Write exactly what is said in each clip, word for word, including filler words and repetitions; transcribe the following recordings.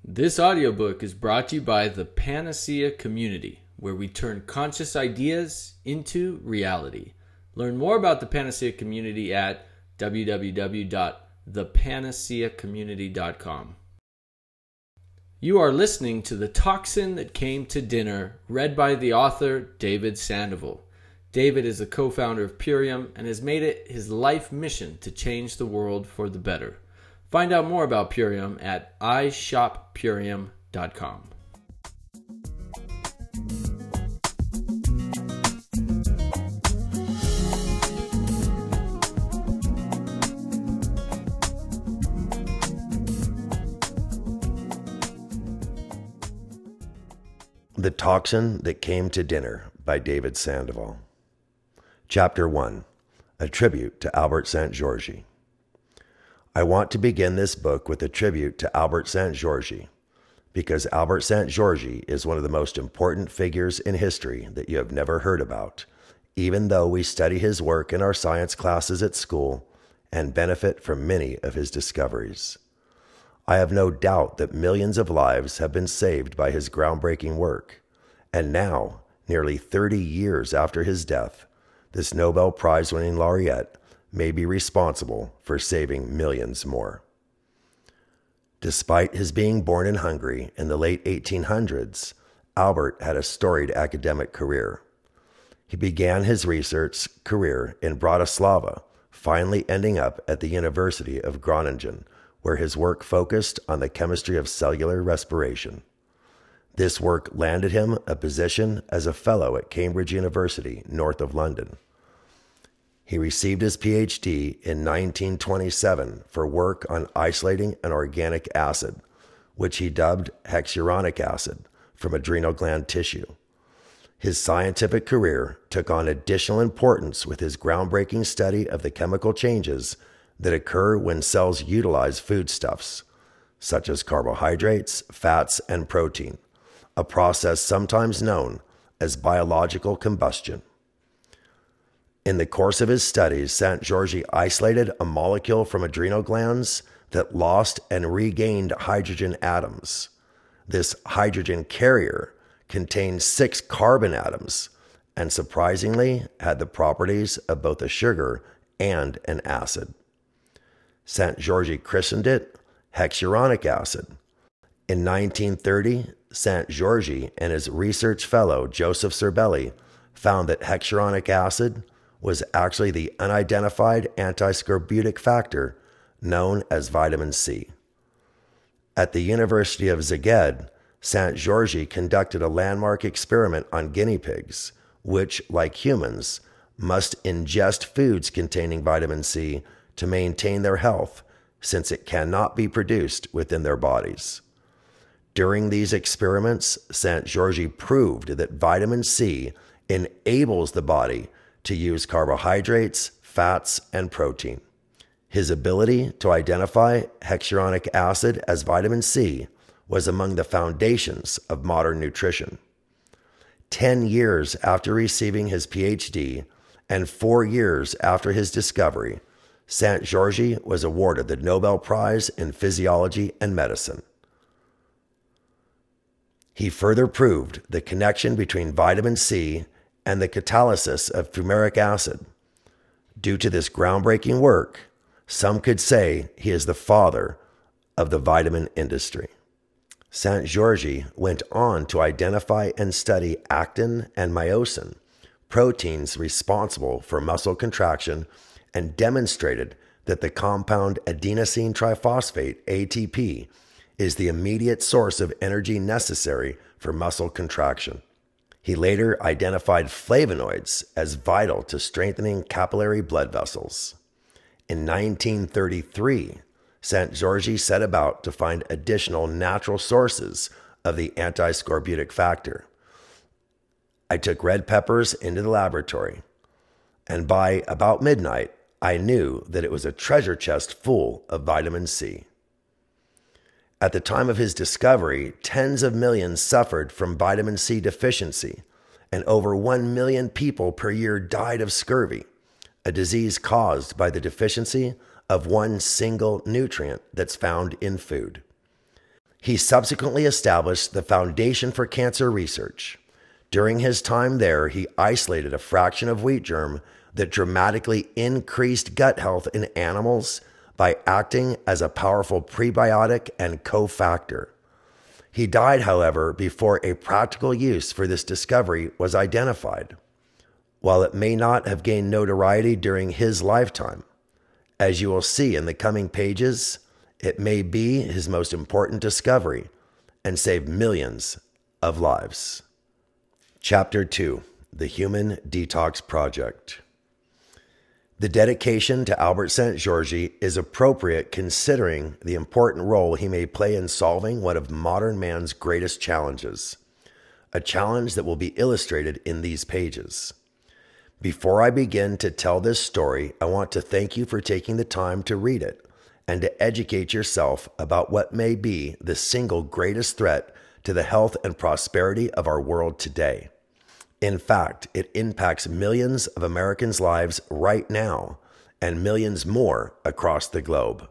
This audiobook is brought to you by the Panacea Community, where we turn conscious ideas into reality. Learn more about the Panacea Community at w w w dot the panacea community dot com. You are listening to The Toxin That Came to Dinner, read by the author David Sandoval. David is a co-founder of Purium and has made it his life mission to change the world for the better. Find out more about Purium at i shop purium dot com. The Toxin That Came to Dinner by David Sandoval. Chapter one, A Tribute to Albert Szent-Györgyi. I want to begin this book with a tribute to Albert Szent-Györgyi, because Albert Szent-Györgyi is one of the most important figures in history that you have never heard about, even though we study his work in our science classes at school and benefit from many of his discoveries. I have no doubt that millions of lives have been saved by his groundbreaking work, and now, nearly thirty years after his death, this Nobel Prize-winning laureate may be responsible for saving millions more. Despite his being born in Hungary in the late eighteen hundreds, Albert had a storied academic career. He began his research career in Bratislava, finally ending up at the University of Groningen, where his work focused on the chemistry of cellular respiration. This work landed him a position as a fellow at Cambridge University, north of London. He received his P H D in nineteen twenty-seven for work on isolating an organic acid, which he dubbed hexuronic acid, from adrenal gland tissue. His scientific career took on additional importance with his groundbreaking study of the chemical changes that occur when cells utilize foodstuffs, such as carbohydrates, fats, and protein, a process sometimes known as biological combustion. In the course of his studies, Szent-Györgyi isolated a molecule from adrenal glands that lost and regained hydrogen atoms. This hydrogen carrier contained six carbon atoms and surprisingly had the properties of both a sugar and an acid. Szent-Györgyi christened it hexuronic acid. In nineteen thirty, Szent-Györgyi and his research fellow Joseph Cerbeli found that hexuronic acid was actually the unidentified antiscorbutic factor known as vitamin C. At the University of Szeged, Szent-Györgyi conducted a landmark experiment on guinea pigs, which, like humans, must ingest foods containing vitamin C to maintain their health, since it cannot be produced within their bodies. During these experiments, Szent-Györgyi proved that vitamin C enables the body to use carbohydrates, fats, and protein. His ability to identify hexuronic acid as vitamin C was among the foundations of modern nutrition. Ten years after receiving his P H D and four years after his discovery, Szent-Györgyi was awarded the Nobel Prize in Physiology and Medicine. He further proved the connection between vitamin C and the catalysis of fumaric acid. Due to this groundbreaking work, some could say he is the father of the vitamin industry. Szent-Györgyi went on to identify and study actin and myosin, proteins responsible for muscle contraction, and demonstrated that the compound adenosine triphosphate, A T P, is the immediate source of energy necessary for muscle contraction. He later identified flavonoids as vital to strengthening capillary blood vessels. In nineteen thirty-three, Szent-Györgyi set about to find additional natural sources of the antiscorbutic factor. I took red peppers into the laboratory, and by about midnight, I knew that it was a treasure chest full of vitamin C. At the time of his discovery, tens of millions suffered from vitamin C deficiency, and over one million people per year died of scurvy, a disease caused by the deficiency of one single nutrient that's found in food. He subsequently established the Foundation for Cancer Research. During his time there, he isolated a fraction of wheat germ that dramatically increased gut health in animals by acting as a powerful prebiotic and cofactor. He died, however, before a practical use for this discovery was identified. While it may not have gained notoriety during his lifetime, as you will see in the coming pages, it may be his most important discovery and save millions of lives. Chapter two, The Human Detox Project. The dedication to Albert Szent-Györgyi is appropriate considering the important role he may play in solving one of modern man's greatest challenges, a challenge that will be illustrated in these pages. Before I begin to tell this story, I want to thank you for taking the time to read it and to educate yourself about what may be the single greatest threat to the health and prosperity of our world today. In fact, it impacts millions of Americans' lives right now and millions more across the globe.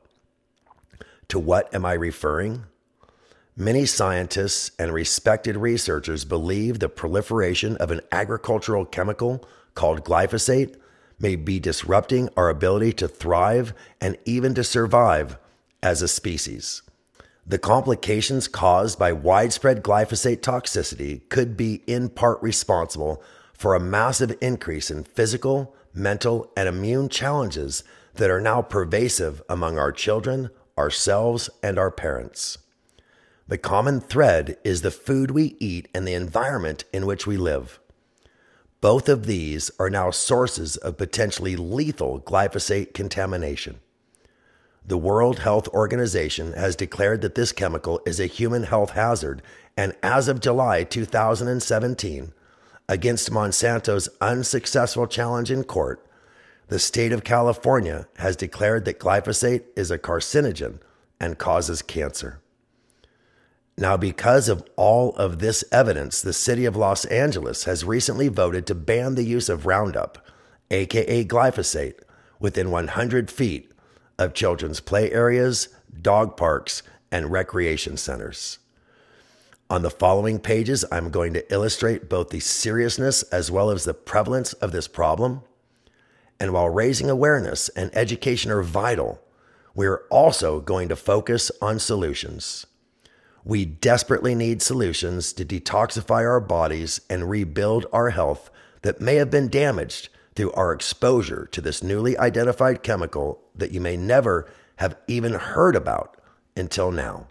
To what am I referring? Many scientists and respected researchers believe the proliferation of an agricultural chemical called glyphosate may be disrupting our ability to thrive and even to survive as a species. The complications caused by widespread glyphosate toxicity could be in part responsible for a massive increase in physical, mental, and immune challenges that are now pervasive among our children, ourselves, and our parents. The common thread is the food we eat and the environment in which we live. Both of these are now sources of potentially lethal glyphosate contamination. The World Health Organization has declared that this chemical is a human health hazard, and as of July two thousand seventeen, against Monsanto's unsuccessful challenge in court, the state of California has declared that glyphosate is a carcinogen and causes cancer. Now, because of all of this evidence, the city of Los Angeles has recently voted to ban the use of Roundup, aka glyphosate, within one hundred feet of children's play areas, dog parks, and recreation centers. On the following pages, I'm going to illustrate both the seriousness as well as the prevalence of this problem. And while raising awareness and education are vital, we're also going to focus on solutions. We desperately need solutions to detoxify our bodies and rebuild our health that may have been damaged through our exposure to this newly identified chemical that you may never have even heard about until now.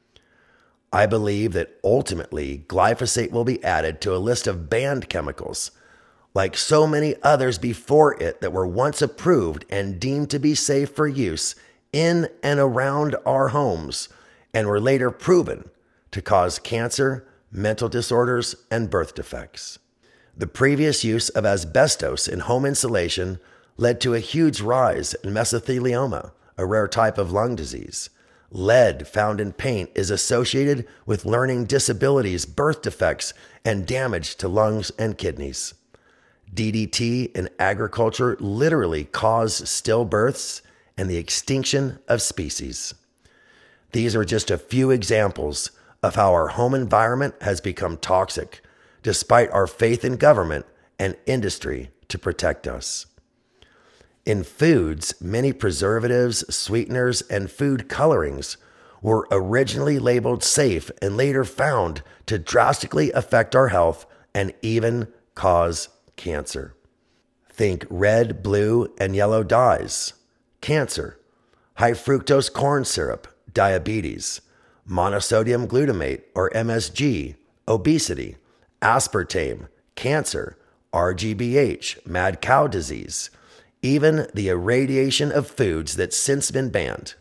I believe that ultimately glyphosate will be added to a list of banned chemicals, like so many others before it that were once approved and deemed to be safe for use in and around our homes, and were later proven to cause cancer, mental disorders, and birth defects. The previous use of asbestos in home insulation led to a huge rise in mesothelioma, a rare type of lung disease. Lead found in paint is associated with learning disabilities, birth defects, and damage to lungs and kidneys. D D T in agriculture literally caused stillbirths and the extinction of species. These are just a few examples of how our home environment has become toxic, despite our faith in government and industry to protect us. In foods, many preservatives, sweeteners, and food colorings were originally labeled safe and later found to drastically affect our health and even cause cancer. Think red, blue, and yellow dyes, cancer, high fructose corn syrup, diabetes, monosodium glutamate or M S G, obesity, aspartame, cancer, R G B H, mad cow disease, even the irradiation of foods that's since been banned.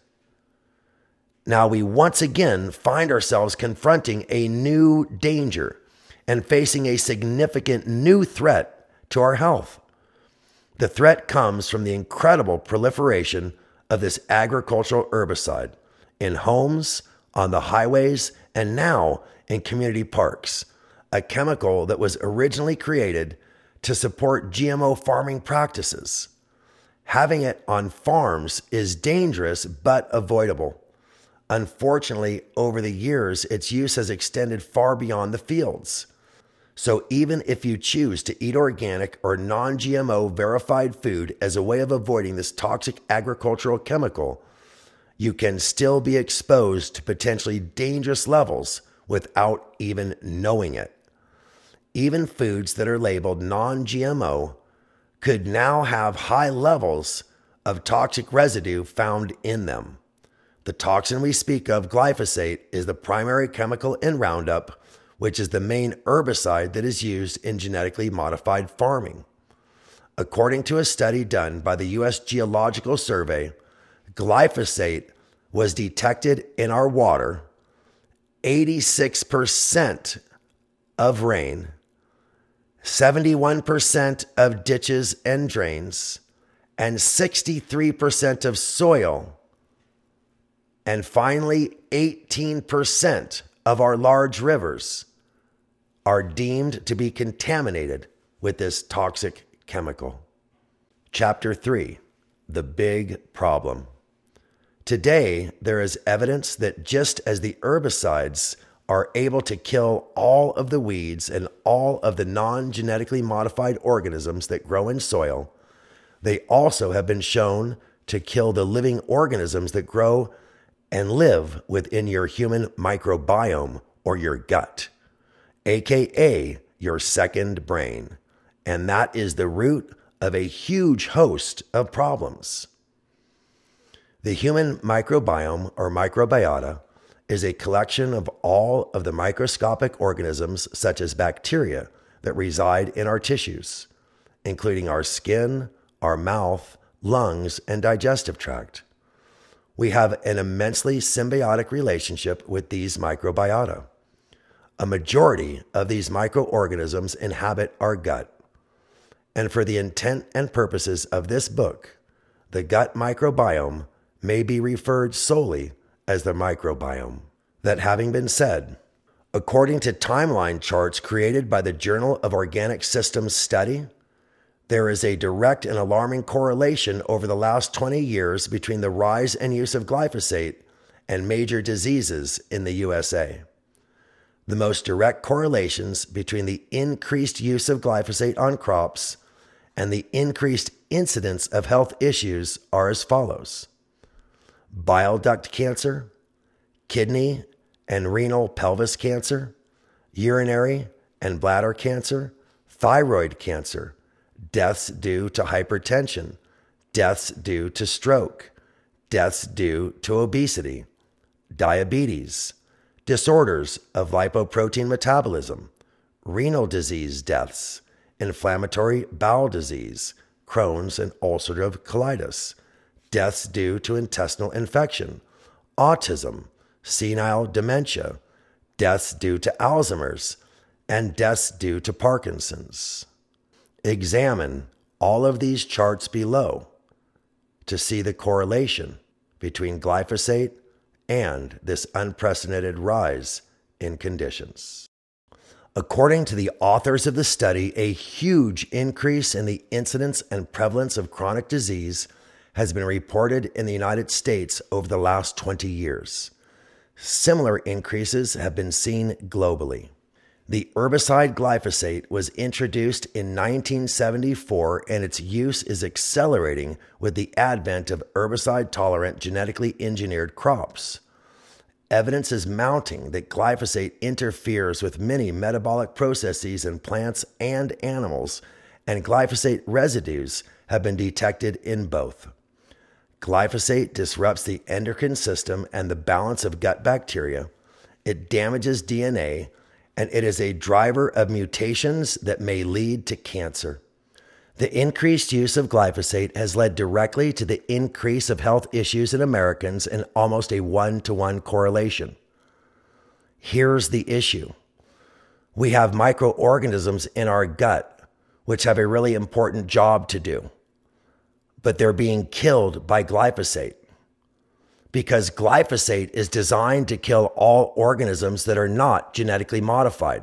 Now we once again find ourselves confronting a new danger and facing a significant new threat to our health. The threat comes from the incredible proliferation of this agricultural herbicide in homes, on the highways, and now in community parks, a chemical that was originally created to support G M O farming practices. Having it on farms is dangerous but avoidable. Unfortunately, over the years, its use has extended far beyond the fields. So even if you choose to eat organic or non-G M O verified food as a way of avoiding this toxic agricultural chemical, you can still be exposed to potentially dangerous levels without even knowing it. Even foods that are labeled non-G M O could now have high levels of toxic residue found in them. The toxin we speak of, glyphosate, is the primary chemical in Roundup, which is the main herbicide that is used in genetically modified farming. According to a study done by the U S Geological Survey, glyphosate was detected in our water, eighty-six percent of rain, seventy-one percent of ditches and drains, and sixty-three percent of soil, and finally eighteen percent of our large rivers are deemed to be contaminated with this toxic chemical. Chapter three, the big problem. Today, there is evidence that just as the herbicides are able to kill all of the weeds and all of the non-genetically modified organisms that grow in soil, they also have been shown to kill the living organisms that grow and live within your human microbiome or your gut, aka your second brain. And that is the root of a huge host of problems. The human microbiome or microbiota is a collection of all of the microscopic organisms such as bacteria that reside in our tissues, including our skin, our mouth, lungs, and digestive tract. We have an immensely symbiotic relationship with these microbiota. A majority of these microorganisms inhabit our gut. And for the intent and purposes of this book, the gut microbiome may be referred solely as the microbiome. That having been said, according to timeline charts created by the Journal of Organic Systems Study, there is a direct and alarming correlation over the last twenty years between the rise and use of glyphosate and major diseases in the U S A. The most direct correlations between the increased use of glyphosate on crops and the increased incidence of health issues are as follows: bile duct cancer, kidney and renal pelvis cancer, urinary and bladder cancer, thyroid cancer, deaths due to hypertension, deaths due to stroke, deaths due to obesity, diabetes, disorders of lipoprotein metabolism, renal disease deaths, inflammatory bowel disease, Crohn's and ulcerative colitis, deaths due to intestinal infection, autism, senile dementia, deaths due to Alzheimer's, and deaths due to Parkinson's. Examine all of these charts below to see the correlation between glyphosate and this unprecedented rise in conditions. According to the authors of the study, a huge increase in the incidence and prevalence of chronic disease has been reported in the United States over the last twenty years. Similar increases have been seen globally. The herbicide glyphosate was introduced in nineteen seventy-four, and its use is accelerating with the advent of herbicide-tolerant genetically engineered crops. Evidence is mounting that glyphosate interferes with many metabolic processes in plants and animals, and glyphosate residues have been detected in both. Glyphosate disrupts the endocrine system and the balance of gut bacteria. It damages D N A, and it is a driver of mutations that may lead to cancer. The increased use of glyphosate has led directly to the increase of health issues in Americans in almost a one-to-one correlation. Here's the issue. We have microorganisms in our gut, which have a really important job to do, but they're being killed by glyphosate because glyphosate is designed to kill all organisms that are not genetically modified.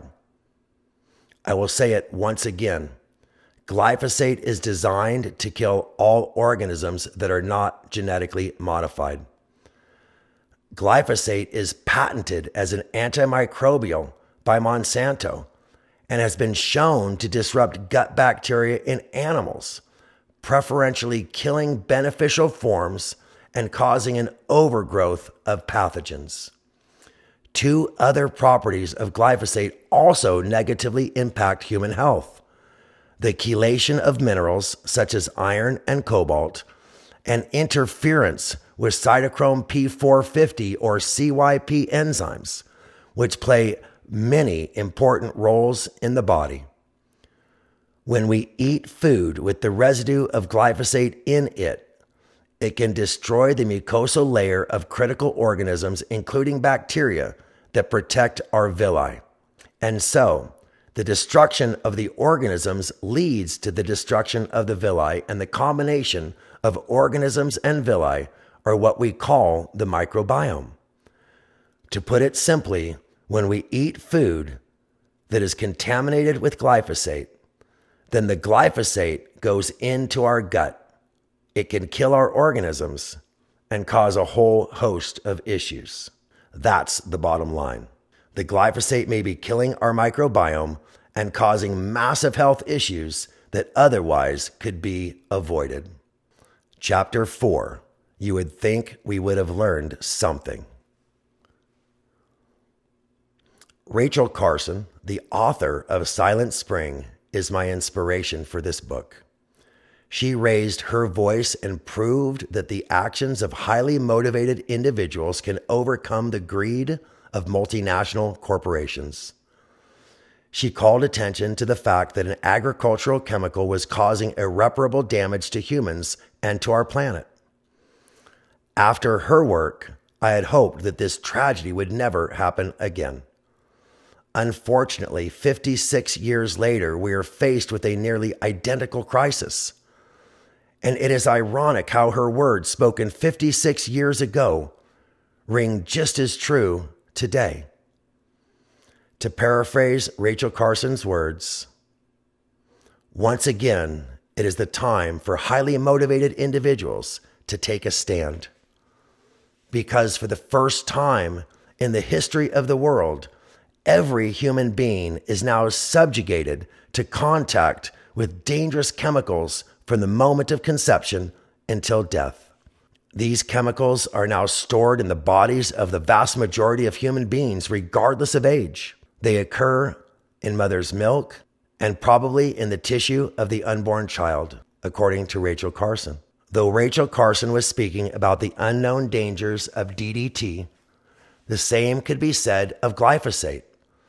I will say it once again. Glyphosate is designed to kill all organisms that are not genetically modified. Glyphosate is patented as an antimicrobial by Monsanto and has been shown to disrupt gut bacteria in animals, preferentially killing beneficial forms and causing an overgrowth of pathogens. Two other properties of glyphosate also negatively impact human health: the chelation of minerals such as iron and cobalt, and interference with cytochrome P four fifty or C Y P enzymes, which play many important roles in the body. When we eat food with the residue of glyphosate in it, it can destroy the mucosal layer of critical organisms, including bacteria, that protect our villi. And so, the destruction of the organisms leads to the destruction of the villi, and the combination of organisms and villi are what we call the microbiome. To put it simply, when we eat food that is contaminated with glyphosate, then the glyphosate goes into our gut. It can kill our organisms and cause a whole host of issues. That's the bottom line. The glyphosate may be killing our microbiome and causing massive health issues that otherwise could be avoided. Chapter four. You would think we would have learned something. Rachel Carson, the author of Silent Spring, is my inspiration for this book. She raised her voice and proved that the actions of highly motivated individuals can overcome the greed of multinational corporations. She called attention to the fact that an agricultural chemical was causing irreparable damage to humans and to our planet. After her work, I had hoped that this tragedy would never happen again. Unfortunately, fifty-six years later, we are faced with a nearly identical crisis. And it is ironic how her words spoken fifty-six years ago ring just as true today. To paraphrase Rachel Carson's words, once again, it is the time for highly motivated individuals to take a stand. Because for the first time in the history of the world, every human being is now subjugated to contact with dangerous chemicals from the moment of conception until death. These chemicals are now stored in the bodies of the vast majority of human beings, regardless of age. They occur in mother's milk and probably in the tissue of the unborn child, according to Rachel Carson. Though Rachel Carson was speaking about the unknown dangers of D D T, the same could be said of glyphosate.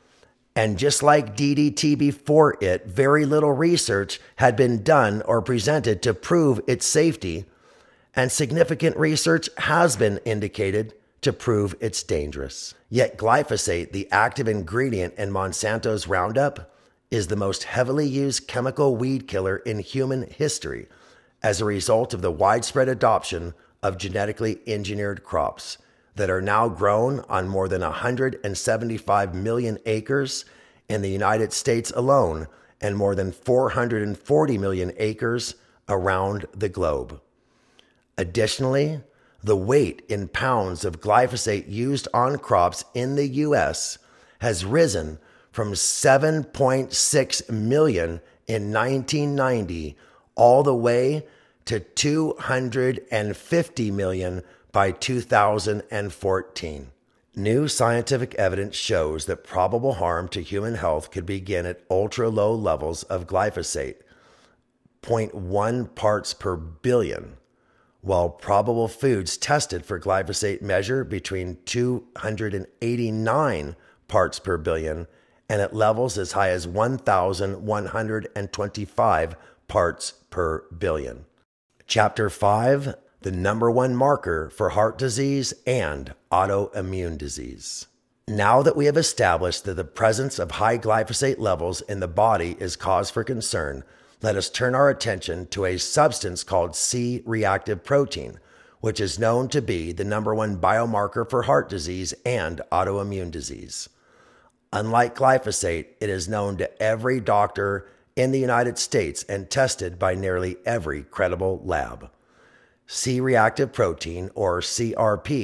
And just like D D T before it, very little research had been done or presented to prove its safety, and significant research has been indicated to prove it's dangerous. Yet glyphosate, the active ingredient in Monsanto's Roundup, is the most heavily used chemical weed killer in human history as a result of the widespread adoption of genetically engineered crops that are now grown on more than one hundred seventy-five million acres in the United States alone and more than four hundred forty million acres around the globe. Additionally, the weight in pounds of glyphosate used on crops in the U S has risen from seven point six million in nineteen ninety all the way to two hundred fifty million by two thousand fourteen. New scientific evidence shows that probable harm to human health could begin at ultra-low levels of glyphosate, zero point one parts per billion, while probable foods tested for glyphosate measure between two hundred eighty-nine parts per billion and at levels as high as one thousand one hundred twenty-five parts per billion. Chapter five, the number one marker for heart disease and autoimmune disease. Now that we have established that the presence of high glyphosate levels in the body is cause for concern, let us turn our attention to a substance called C-reactive protein, which is known to be the number one biomarker for heart disease and autoimmune disease. Unlike glyphosate, it is known to every doctor in the United States and tested by nearly every credible lab. C-reactive protein, or C R P,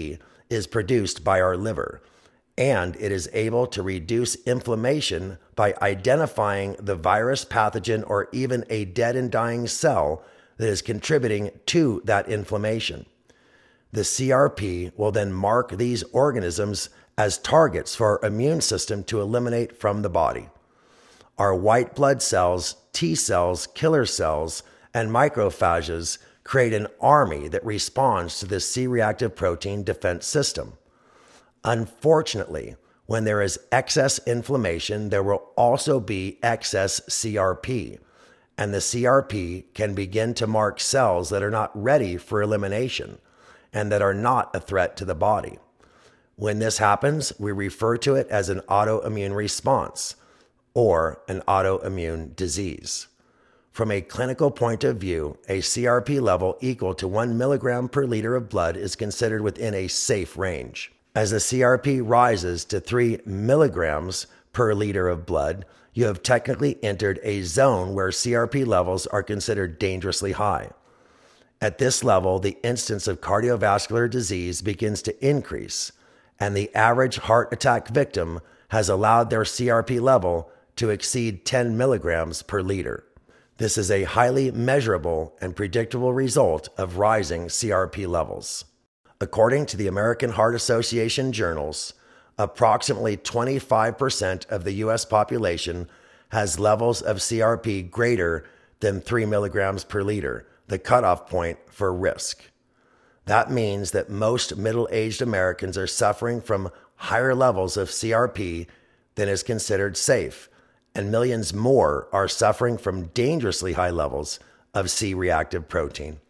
is produced by our liver, and it is able to reduce inflammation by identifying the virus, pathogen, or even a dead and dying cell that is contributing to that inflammation. The C R P will then mark these organisms as targets for our immune system to eliminate from the body. Our white blood cells, T cells, killer cells, and macrophages create an army that responds to the C-reactive protein defense system. Unfortunately, when there is excess inflammation, there will also be excess C R P, and the C R P can begin to mark cells that are not ready for elimination and that are not a threat to the body. When this happens, we refer to it as an autoimmune response or an autoimmune disease. From a clinical point of view, a C R P level equal to one milligram per liter of blood is considered within a safe range. As the C R P rises to three milligrams per liter of blood, you have technically entered a zone where C R P levels are considered dangerously high. At this level, the incidence of cardiovascular disease begins to increase, and the average heart attack victim has allowed their C R P level to exceed ten milligrams per liter. This is a highly measurable and predictable result of rising C R P levels. According to the American Heart Association journals, approximately twenty-five percent of the U S population has levels of C R P greater than three milligrams per liter, the cutoff point for risk. That means that most middle-aged Americans are suffering from higher levels of C R P than is considered safe, and millions more are suffering from dangerously high levels of C-reactive protein.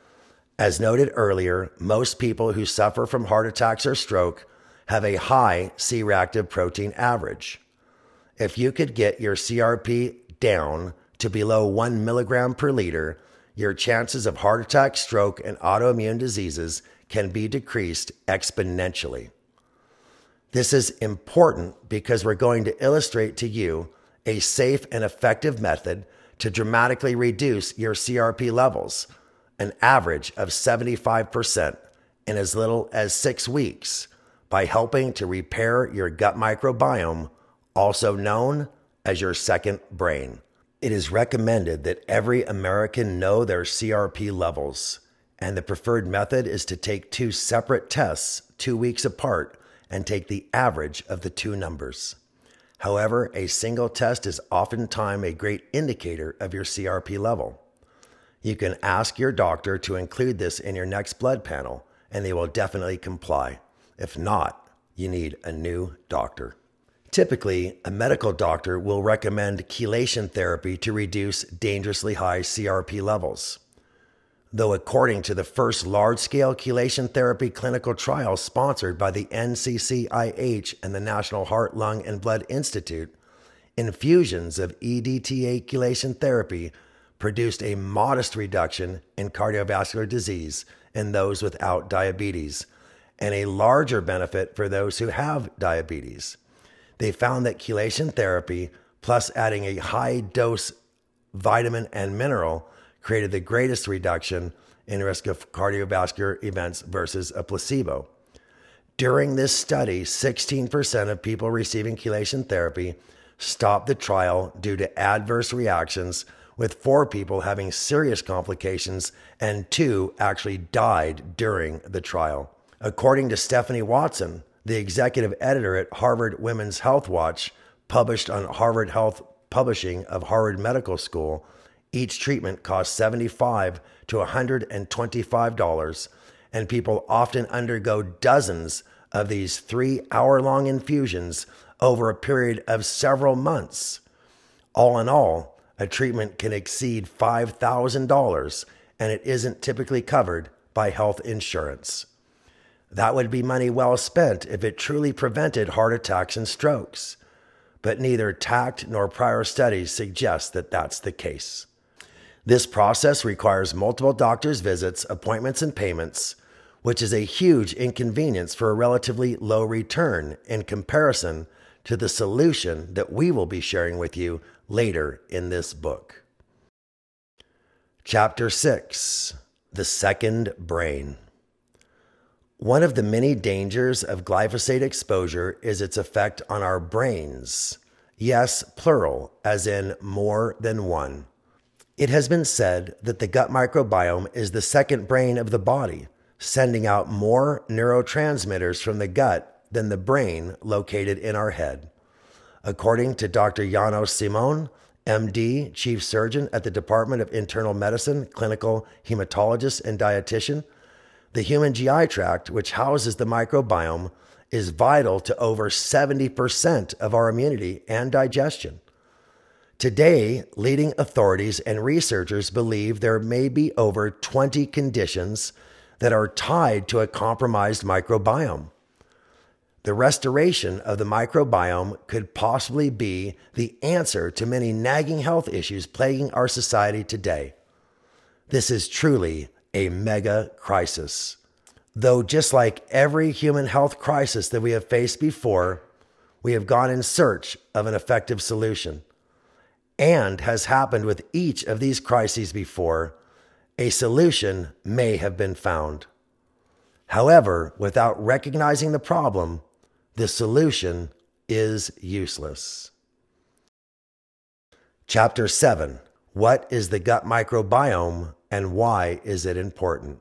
As noted earlier, most people who suffer from heart attacks or stroke have a high C-reactive protein average. If you could get your C R P down to below one milligram per liter, your chances of heart attack, stroke, and autoimmune diseases can be decreased exponentially. This is important because we're going to illustrate to you a safe and effective method to dramatically reduce your C R P levels, an average of seventy-five percent in as little as six weeks, by helping to repair your gut microbiome, also known as your second brain. It is recommended that every American know their C R P levels, and the preferred method is to take two separate tests two weeks apart and take the average of the two numbers. However, a single test is oftentimes a great indicator of your C R P level. You can ask your doctor to include this in your next blood panel, and they will definitely comply. If not, you need a new doctor. Typically, a medical doctor will recommend chelation therapy to reduce dangerously high C R P levels. Though according to the first large-scale chelation therapy clinical trial sponsored by the N C C I H and the National Heart, Lung, and Blood Institute, infusions of E D T A chelation therapy produced a modest reduction in cardiovascular disease in those without diabetes, and a larger benefit for those who have diabetes. They found that chelation therapy, plus adding a high-dose vitamin and mineral, created the greatest reduction in risk of cardiovascular events versus a placebo. During this study, sixteen percent of people receiving chelation therapy stopped the trial due to adverse reactions, with four people having serious complications and two actually died during the trial. According to Stephanie Watson, the executive editor at Harvard Women's Health Watch, published on Harvard Health Publishing of Harvard Medical School, each treatment costs seventy-five to one hundred twenty-five dollars, and people often undergo dozens of these three-hour-long infusions over a period of several months. All in all, a treatment can exceed five thousand dollars, and it isn't typically covered by health insurance. That would be money well spent if it truly prevented heart attacks and strokes, but neither tact nor prior studies suggest that that's the case. This process requires multiple doctor's visits, appointments, and payments, which is a huge inconvenience for a relatively low return in comparison to the solution that we will be sharing with you later in this book. Chapter six, The Second Brain. One of the many dangers of glyphosate exposure is its effect on our brains. Yes, plural, as in more than one. It has been said that the gut microbiome is the second brain of the body, sending out more neurotransmitters from the gut than the brain located in our head. According to Doctor Janos Simon, M D, Chief Surgeon at the Department of Internal Medicine, clinical hematologist and dietitian, the human G I tract, which houses the microbiome, is vital to over seventy percent of our immunity and digestion. Today, leading authorities and researchers believe there may be over twenty conditions that are tied to a compromised microbiome. The restoration of the microbiome could possibly be the answer to many nagging health issues plaguing our society today. This is truly a mega crisis. Though just like every human health crisis that we have faced before, we have gone in search of an effective solution. And has happened with each of these crises before, a solution may have been found. However, without recognizing the problem, the solution is useless. Chapter seven. What is the gut microbiome and why is it important?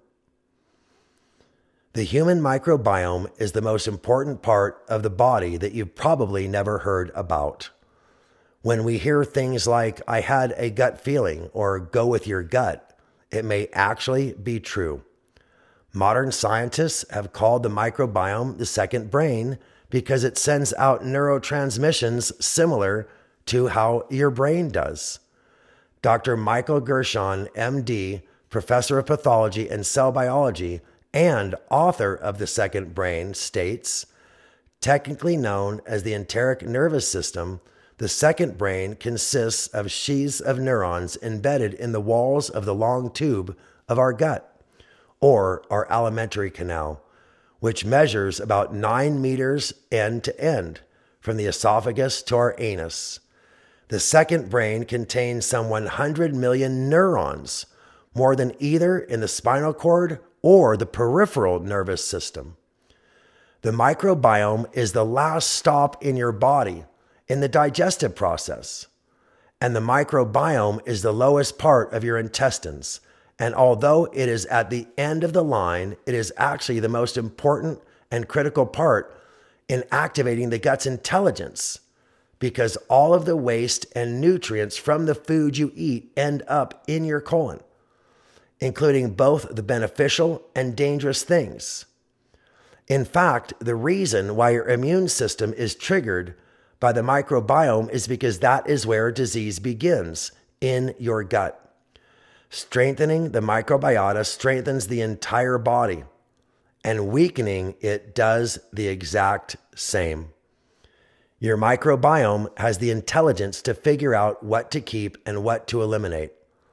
The human microbiome is the most important part of the body that you've probably never heard about. When we hear things like, I had a gut feeling, or go with your gut, it may actually be true. Modern scientists have called the microbiome the second brain because it sends out neurotransmissions similar to how your brain does. Doctor Michael Gershon, M D, professor of pathology and cell biology, and author of The Second Brain, states, technically known as the enteric nervous system, the second brain consists of sheaths of neurons embedded in the walls of the long tube of our gut, or our alimentary canal, which measures about nine meters end to end, from the esophagus to our anus. The second brain contains some one hundred million neurons, more than either in the spinal cord or the peripheral nervous system. The microbiome is the last stop in your body in the digestive process, and the microbiome is the lowest part of your intestines. And although it is at the end of the line, it is actually the most important and critical part in activating the gut's intelligence, because all of the waste and nutrients from the food you eat end up in your colon, including both the beneficial and dangerous things. In fact, the reason why your immune system is triggered by the microbiome is because that is where disease begins, in your gut. Strengthening the microbiota strengthens the entire body, and weakening it does the exact same. Your microbiome has the intelligence to figure out what to keep and what to eliminate.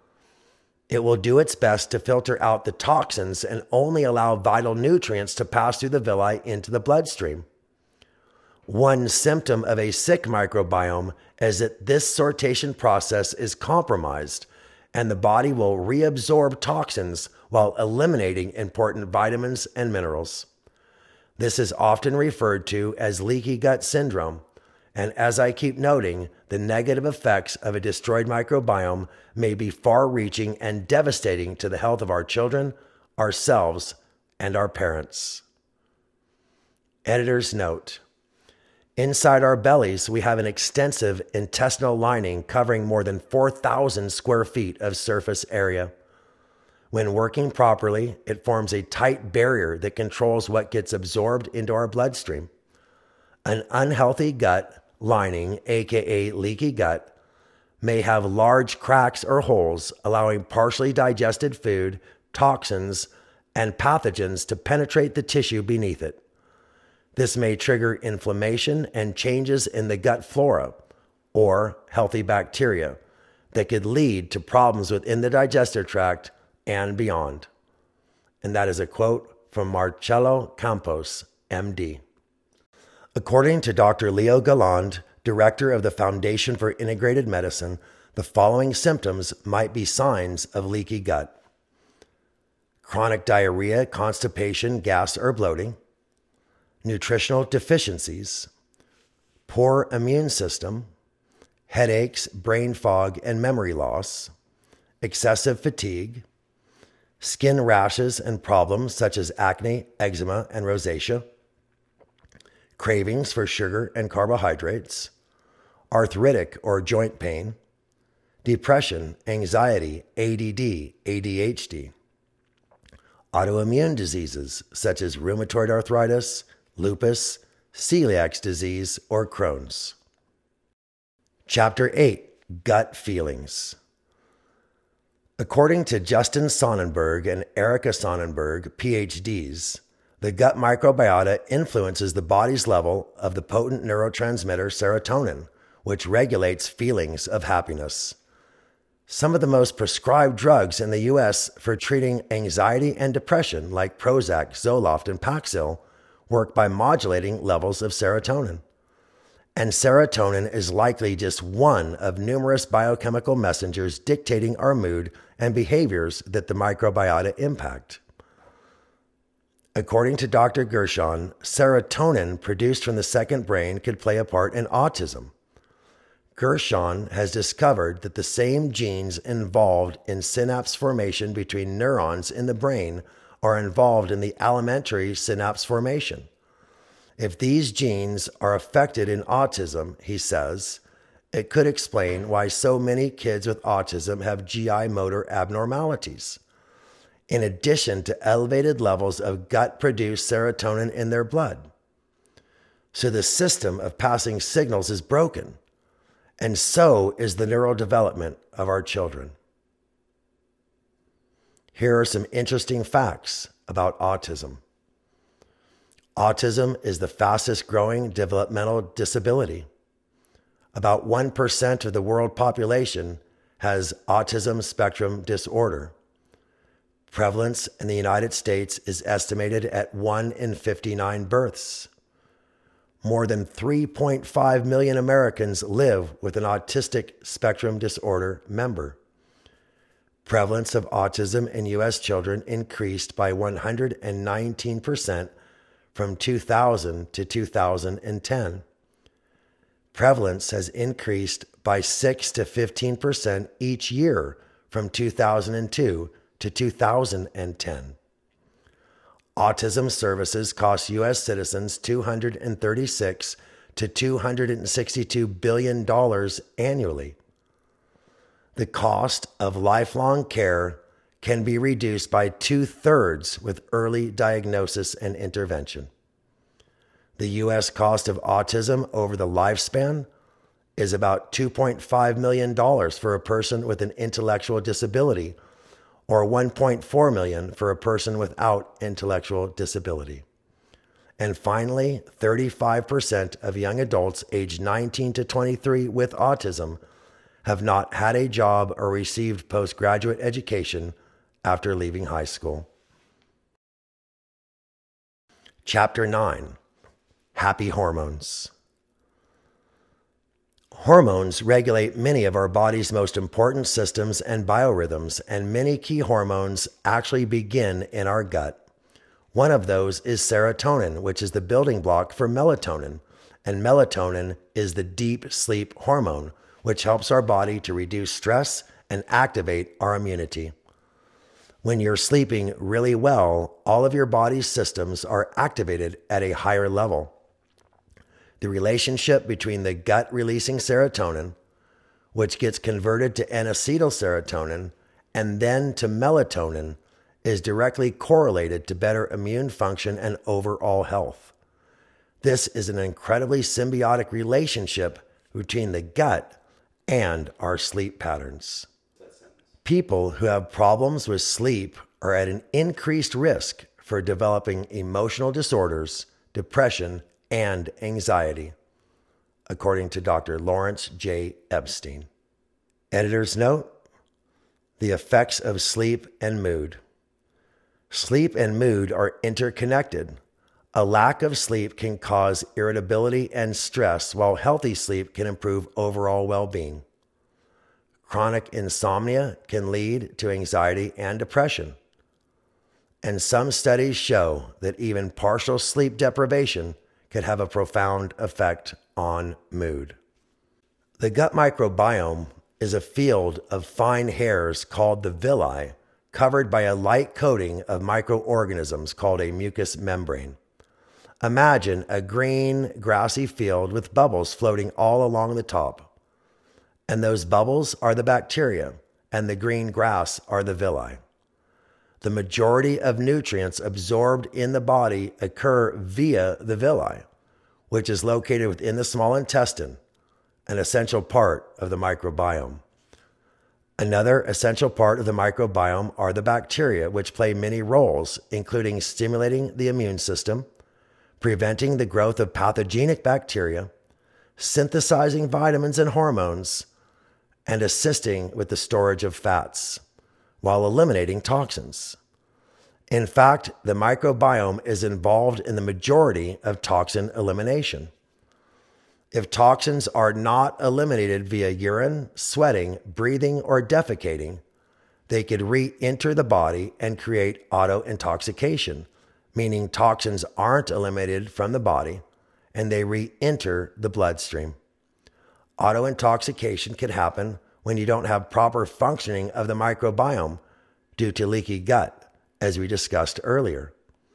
It will do its best to filter out the toxins and only allow vital nutrients to pass through the villi into the bloodstream. One symptom of a sick microbiome is that this sortation process is compromised, and the body will reabsorb toxins while eliminating important vitamins and minerals. This is often referred to as leaky gut syndrome, and as I keep noting, the negative effects of a destroyed microbiome may be far-reaching and devastating to the health of our children, ourselves, and our parents. Editor's note: inside our bellies, we have an extensive intestinal lining covering more than four thousand square feet of surface area. When working properly, it forms a tight barrier that controls what gets absorbed into our bloodstream. An unhealthy gut lining, aka leaky gut, may have large cracks or holes, allowing partially digested food, toxins, and pathogens to penetrate the tissue beneath it. This may trigger inflammation and changes in the gut flora, or healthy bacteria, that could lead to problems within the digestive tract and beyond. And that is a quote from Marcelo Campos, M D. According to Doctor Leo Galland, director of the Foundation for Integrated Medicine, the following symptoms might be signs of leaky gut: chronic diarrhea, constipation, gas, or bloating, nutritional deficiencies, poor immune system, headaches, brain fog, and memory loss, excessive fatigue, skin rashes and problems such as acne, eczema, and rosacea, cravings for sugar and carbohydrates, arthritic or joint pain, depression, anxiety, A D D, A D H D, autoimmune diseases such as rheumatoid arthritis, lupus, celiac disease, or Crohn's. Chapter eight, Gut Feelings. According to Justin Sonnenberg and Erica Sonnenberg, P H Ds, the gut microbiota influences the body's level of the potent neurotransmitter serotonin, which regulates feelings of happiness. Some of the most prescribed drugs in the U S for treating anxiety and depression, like Prozac, Zoloft, and Paxil, work by modulating levels of serotonin. And serotonin is likely just one of numerous biochemical messengers dictating our mood and behaviors that the microbiota impact. According to Doctor Gershon, serotonin produced from the second brain could play a part in autism. Gershon has discovered that the same genes involved in synapse formation between neurons in the brain are involved in the alimentary synapse formation. If these genes are affected in autism, he says, it could explain why so many kids with autism have G I motor abnormalities, in addition to elevated levels of gut-produced serotonin in their blood. So the system of passing signals is broken, and so is the neural development of our children. Here are some interesting facts about autism. Autism is the fastest growing developmental disability. About one percent of the world population has autism spectrum disorder. Prevalence in the United States is estimated at one in fifty-nine births. More than three point five million Americans live with an autistic spectrum disorder member. Prevalence of autism in U S children increased by one hundred nineteen percent from two thousand to two thousand ten. Prevalence has increased by six to fifteen percent each year from two thousand two to two thousand ten. Autism services cost U S citizens two hundred thirty-six to two hundred sixty-two billion dollars annually. The cost of lifelong care can be reduced by two-thirds with early diagnosis and intervention. The U S cost of autism over the lifespan is about two point five million dollars for a person with an intellectual disability, or one point four million dollars for a person without intellectual disability. And finally, thirty-five percent of young adults aged nineteen to twenty-three with autism have not had a job or received postgraduate education after leaving high school. Chapter nine, Happy Hormones. Hormones regulate many of our body's most important systems and biorhythms, and many key hormones actually begin in our gut. One of those is serotonin, which is the building block for melatonin, and melatonin is the deep sleep hormone, which helps our body to reduce stress and activate our immunity. When you're sleeping really well, all of your body's systems are activated at a higher level. The relationship between the gut releasing serotonin, which gets converted to N-acetylserotonin and then to melatonin, is directly correlated to better immune function and overall health. This is an incredibly symbiotic relationship between the gut and our sleep patterns. People who have problems with sleep are at an increased risk for developing emotional disorders, depression, and anxiety, according to Doctor Lawrence J. Epstein. Editor's note: the effects of sleep and mood. Sleep and mood are interconnected. A lack of sleep can cause irritability and stress, while healthy sleep can improve overall well-being. Chronic insomnia can lead to anxiety and depression. And some studies show that even partial sleep deprivation could have a profound effect on mood. The gut microbiome is a field of fine hairs called the villi, covered by a light coating of microorganisms called a mucous membrane. Imagine a green, grassy field with bubbles floating all along the top. And those bubbles are the bacteria, and the green grass are the villi. The majority of nutrients absorbed in the body occur via the villi, which is located within the small intestine, an essential part of the microbiome. Another essential part of the microbiome are the bacteria, which play many roles, including stimulating the immune system, preventing the growth of pathogenic bacteria, synthesizing vitamins and hormones, and assisting with the storage of fats, while eliminating toxins. In fact, the microbiome is involved in the majority of toxin elimination. If toxins are not eliminated via urine, sweating, breathing, or defecating, they could re-enter the body and create auto-intoxication, meaning toxins aren't eliminated from the body and they re-enter the bloodstream. Auto-intoxication can happen when you don't have proper functioning of the microbiome due to leaky gut, as we discussed earlier.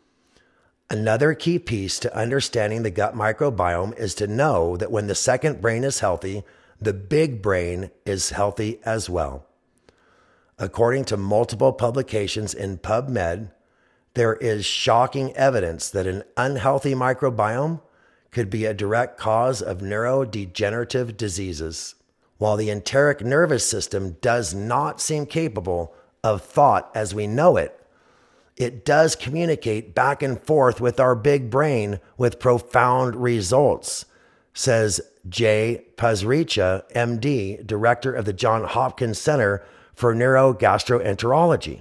Another key piece to understanding the gut microbiome is to know that when the second brain is healthy, the big brain is healthy as well. According to multiple publications in PubMed, there is shocking evidence that an unhealthy microbiome could be a direct cause of neurodegenerative diseases. While the enteric nervous system does not seem capable of thought as we know it, it does communicate back and forth with our big brain with profound results, says Jay Pasricha, M D, director of the Johns Hopkins Center for Neurogastroenterology.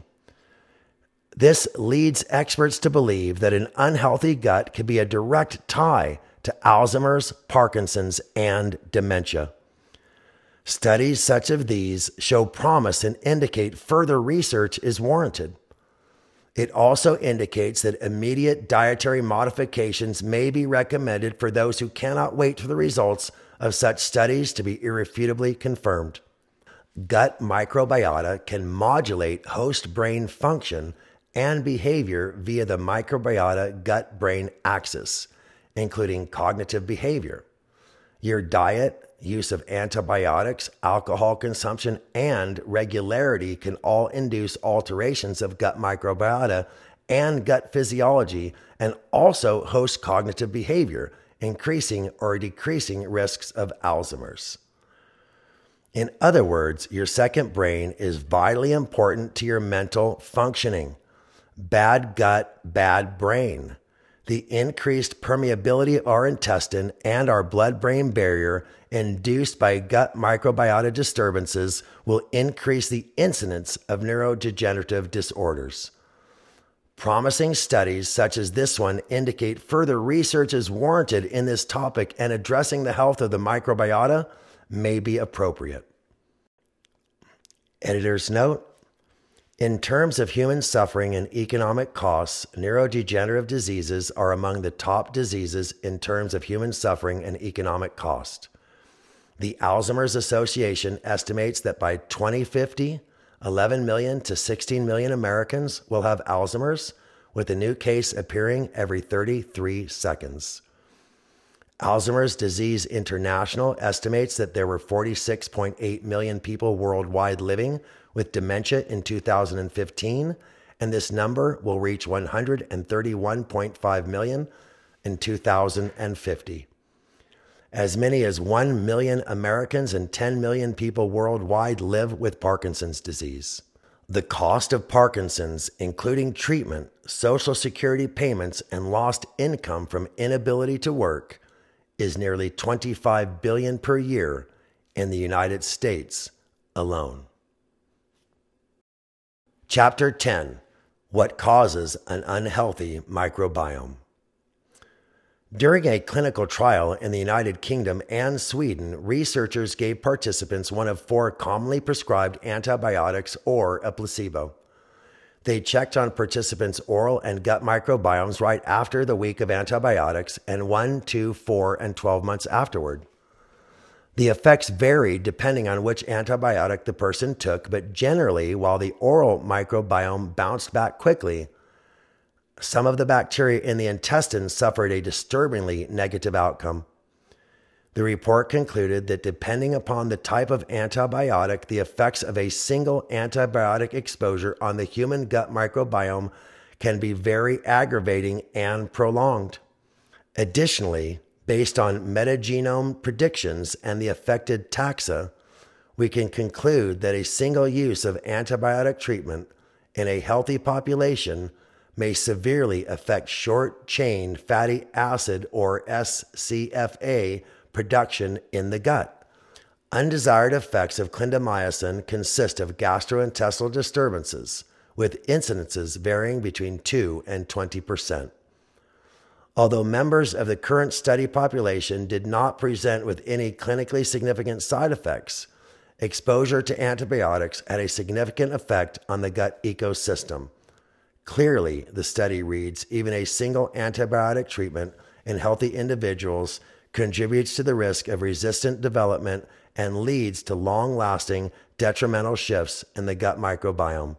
This leads experts to believe that an unhealthy gut could be a direct tie to Alzheimer's, Parkinson's, and dementia. Studies such as these show promise and indicate further research is warranted. It also indicates that immediate dietary modifications may be recommended for those who cannot wait for the results of such studies to be irrefutably confirmed. Gut microbiota can modulate host brain function and behavior via the microbiota gut-brain axis, including cognitive behavior. Your diet, use of antibiotics, alcohol consumption, and regularity can all induce alterations of gut microbiota and gut physiology, and also host cognitive behavior, increasing or decreasing risks of Alzheimer's. In other words, your second brain is vitally important to your mental functioning. Bad gut, bad brain. The increased permeability of our intestine and our blood-brain barrier induced by gut microbiota disturbances will increase the incidence of neurodegenerative disorders. Promising studies such as this one indicate further research is warranted in this topic, and addressing the health of the microbiota may be appropriate. Editor's note: in terms of human suffering and economic costs, neurodegenerative diseases are among the top diseases in terms of human suffering and economic cost. The Alzheimer's Association estimates that by twenty fifty, eleven million to sixteen million Americans will have Alzheimer's, with a new case appearing every thirty-three seconds. Alzheimer's Disease International estimates that there were forty-six point eight million people worldwide living with dementia in two thousand fifteen, and this number will reach one hundred thirty-one point five million in two thousand fifty. As many as one million Americans and ten million people worldwide live with Parkinson's disease. The cost of Parkinson's, including treatment, Social Security payments, and lost income from inability to work, is nearly twenty-five billion dollars per year in the United States alone. Chapter ten. What causes an unhealthy microbiome? During a clinical trial in the United Kingdom and Sweden, researchers gave participants one of four commonly prescribed antibiotics or a placebo. They checked on participants' oral and gut microbiomes right after the week of antibiotics and one, two, four, and twelve months afterward. The effects varied depending on which antibiotic the person took, but generally, while the oral microbiome bounced back quickly, some of the bacteria in the intestine suffered a disturbingly negative outcome. The report concluded that depending upon the type of antibiotic, the effects of a single antibiotic exposure on the human gut microbiome can be very aggravating and prolonged. Additionally, based on metagenome predictions and the affected taxa, we can conclude that a single use of antibiotic treatment in a healthy population may severely affect short-chain fatty acid or S C F A production in the gut. Undesired effects of clindamycin consist of gastrointestinal disturbances, with incidences varying between two and twenty percent. Although members of the current study population did not present with any clinically significant side effects, exposure to antibiotics had a significant effect on the gut ecosystem. Clearly, the study reads, even a single antibiotic treatment in healthy individuals contributes to the risk of resistant development and leads to long-lasting detrimental shifts in the gut microbiome.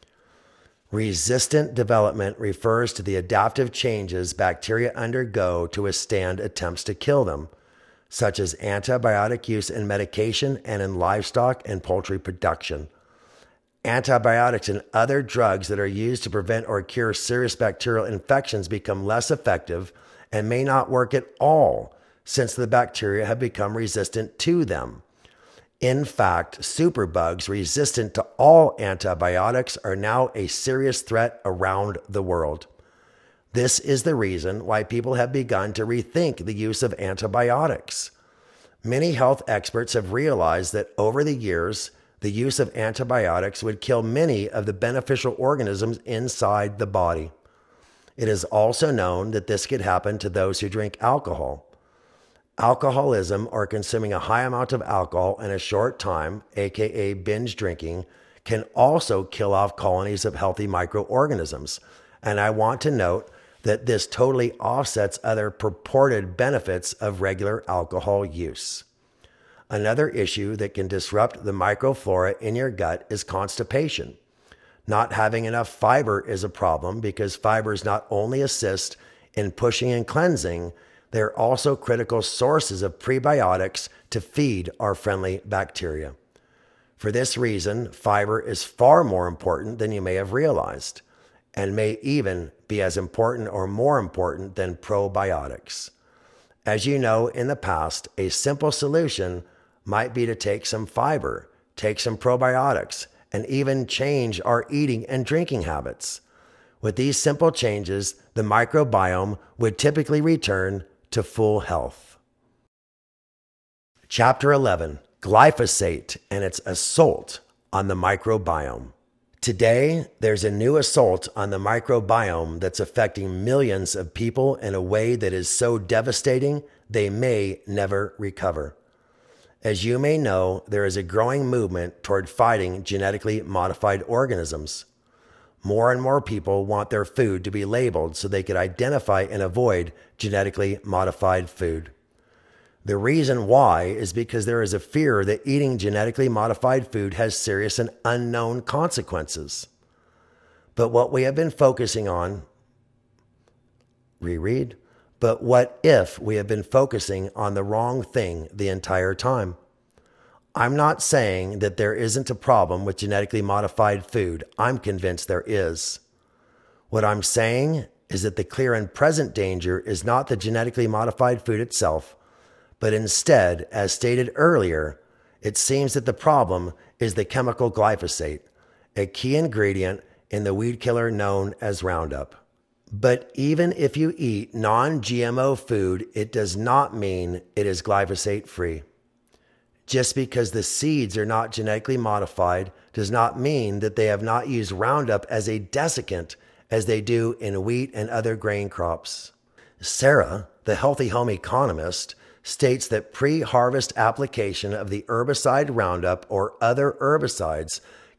Resistant development refers to the adaptive changes bacteria undergo to withstand attempts to kill them, such as antibiotic use in medication and in livestock and poultry production. Antibiotics and other drugs that are used to prevent or cure serious bacterial infections become less effective and may not work at all since the bacteria have become resistant to them. In fact, superbugs resistant to all antibiotics are now a serious threat around the world. This is the reason why people have begun to rethink the use of antibiotics. Many health experts have realized that over the years, the use of antibiotics would kill many of the beneficial organisms inside the body. It is also known that this could happen to those who drink alcohol. Alcoholism, or consuming a high amount of alcohol in a short time, aka binge drinking, can also kill off colonies of healthy microorganisms. And I want to note that this totally offsets other purported benefits of regular alcohol use. Another issue that can disrupt the microflora in your gut is constipation. Not having enough fiber is a problem because fibers not only assist in pushing and cleansing, they're also critical sources of prebiotics to feed our friendly bacteria. For this reason, fiber is far more important than you may have realized, and may even be as important or more important than probiotics. As you know, in the past, a simple solution might be to take some fiber, take some probiotics, and even change our eating and drinking habits. With these simple changes, the microbiome would typically return to full health. Chapter eleven, Glyphosate and its Assault on the Microbiome. Today, there's a new assault on the microbiome that's affecting millions of people in a way that is so devastating they may never recover. As you may know, there is a growing movement toward fighting genetically modified organisms. More and more people want their food to be labeled so they could identify and avoid genetically modified food. The reason why is because there is a fear that eating genetically modified food has serious and unknown consequences. But what we have been focusing on, reread, but what if we have been focusing on the wrong thing the entire time? I'm not saying that there isn't a problem with genetically modified food. I'm convinced there is. What I'm saying is that the clear and present danger is not the genetically modified food itself, but instead, as stated earlier, it seems that the problem is the chemical glyphosate, a key ingredient in the weed killer known as Roundup. But even if you eat non-G M O food, it does not mean it is glyphosate-free. Just because the seeds are not genetically modified does not mean that they have not used Roundup as a desiccant as they do in wheat and other grain crops. Sarah, the Healthy Home economist, states that pre-harvest application of the herbicide Roundup or other herbicides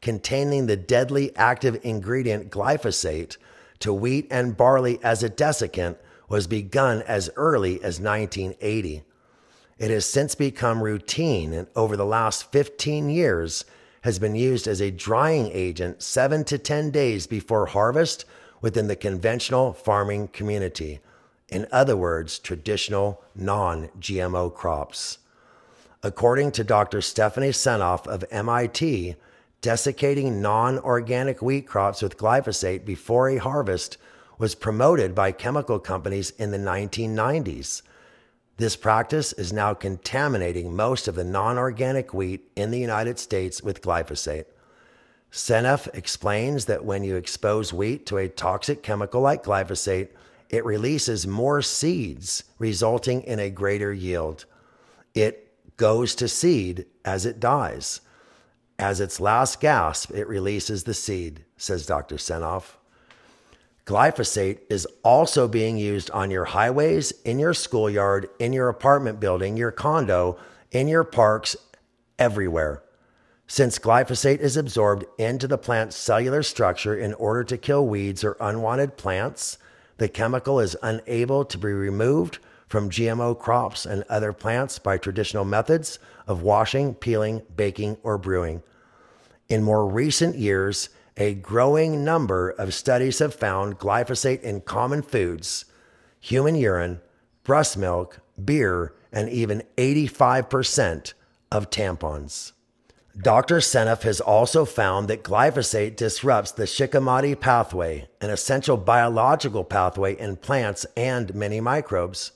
containing the deadly active ingredient glyphosate to wheat and barley as a desiccant was begun as early as nineteen eighty. It has since become routine and over the last fifteen years has been used as a drying agent seven to ten days before harvest within the conventional farming community. In other words, traditional non-G M O crops. According to Doctor Stephanie Seneff of M I T, desiccating non-organic wheat crops with glyphosate before a harvest was promoted by chemical companies in the nineteen nineties. This practice is now contaminating most of the non-organic wheat in the United States with glyphosate. Seneff explains that when you expose wheat to a toxic chemical like glyphosate, it releases more seeds, resulting in a greater yield. It goes to seed as it dies. As its last gasp, it releases the seed, says Doctor Seneff. Glyphosate is also being used on your highways, in your schoolyard, in your apartment building, your condo, in your parks, everywhere. Since glyphosate is absorbed into the plant's cellular structure in order to kill weeds or unwanted plants, the chemical is unable to be removed from G M O crops and other plants by traditional methods of washing, peeling, baking, or brewing. In more recent years, a growing number of studies have found glyphosate in common foods, human urine, breast milk, beer, and even eighty-five percent of tampons. Doctor Seneff has also found that glyphosate disrupts the Shikimadi pathway, an essential biological pathway in plants and many microbes.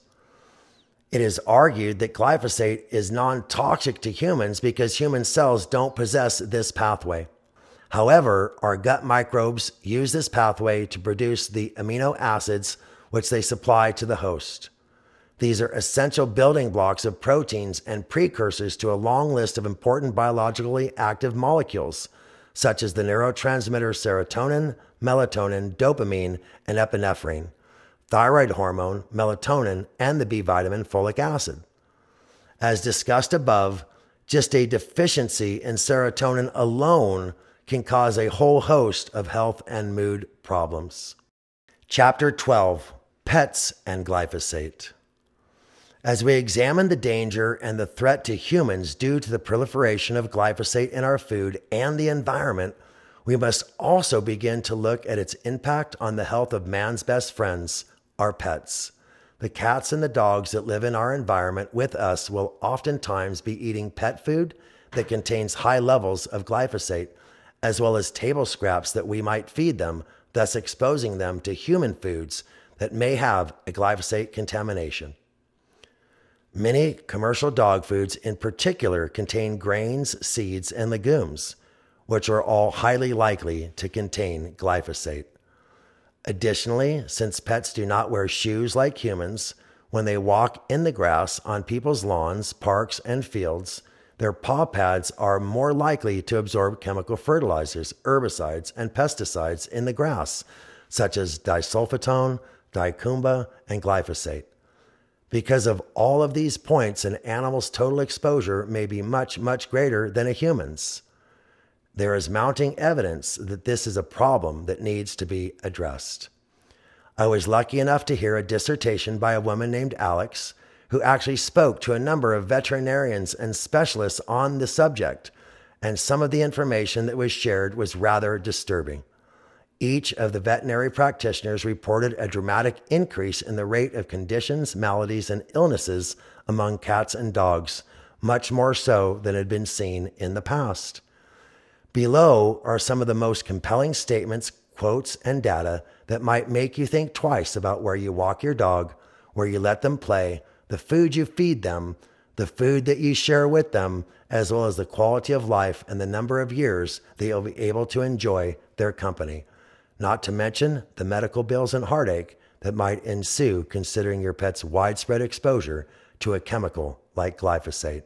It is argued that glyphosate is non-toxic to humans because human cells don't possess this pathway. However, our gut microbes use this pathway to produce the amino acids which they supply to the host. These are essential building blocks of proteins and precursors to a long list of important biologically active molecules, such as the neurotransmitter serotonin, melatonin, dopamine, and epinephrine, thyroid hormone, melatonin, and the B vitamin folic acid. As discussed above, just a deficiency in serotonin alone can cause a whole host of health and mood problems. Chapter twelve, Pets and Glyphosate. As we examine the danger and the threat to humans due to the proliferation of glyphosate in our food and the environment, we must also begin to look at its impact on the health of man's best friends, our pets. The cats and the dogs that live in our environment with us will oftentimes be eating pet food that contains high levels of glyphosate, as well as table scraps that we might feed them, thus exposing them to human foods that may have a glyphosate contamination. Many commercial dog foods in particular contain grains, seeds, and legumes, which are all highly likely to contain glyphosate. Additionally, since pets do not wear shoes like humans, when they walk in the grass on people's lawns, parks, and fields, their paw pads are more likely to absorb chemical fertilizers, herbicides, and pesticides in the grass, such as disulfitone, dicamba, and glyphosate. Because of all of these points, an animal's total exposure may be much, much greater than a human's. There is mounting evidence that this is a problem that needs to be addressed. I was lucky enough to hear a dissertation by a woman named Alex, who actually spoke to a number of veterinarians and specialists on the subject, and some of the information that was shared was rather disturbing. Each of the veterinary practitioners reported a dramatic increase in the rate of conditions, maladies, and illnesses among cats and dogs, much more so than had been seen in the past. Below are some of the most compelling statements, quotes, and data that might make you think twice about where you walk your dog, where you let them play, the food you feed them, the food that you share with them, as well as the quality of life and the number of years that you'll be able to enjoy their company. Not to mention the medical bills and heartache that might ensue considering your pet's widespread exposure to a chemical like glyphosate.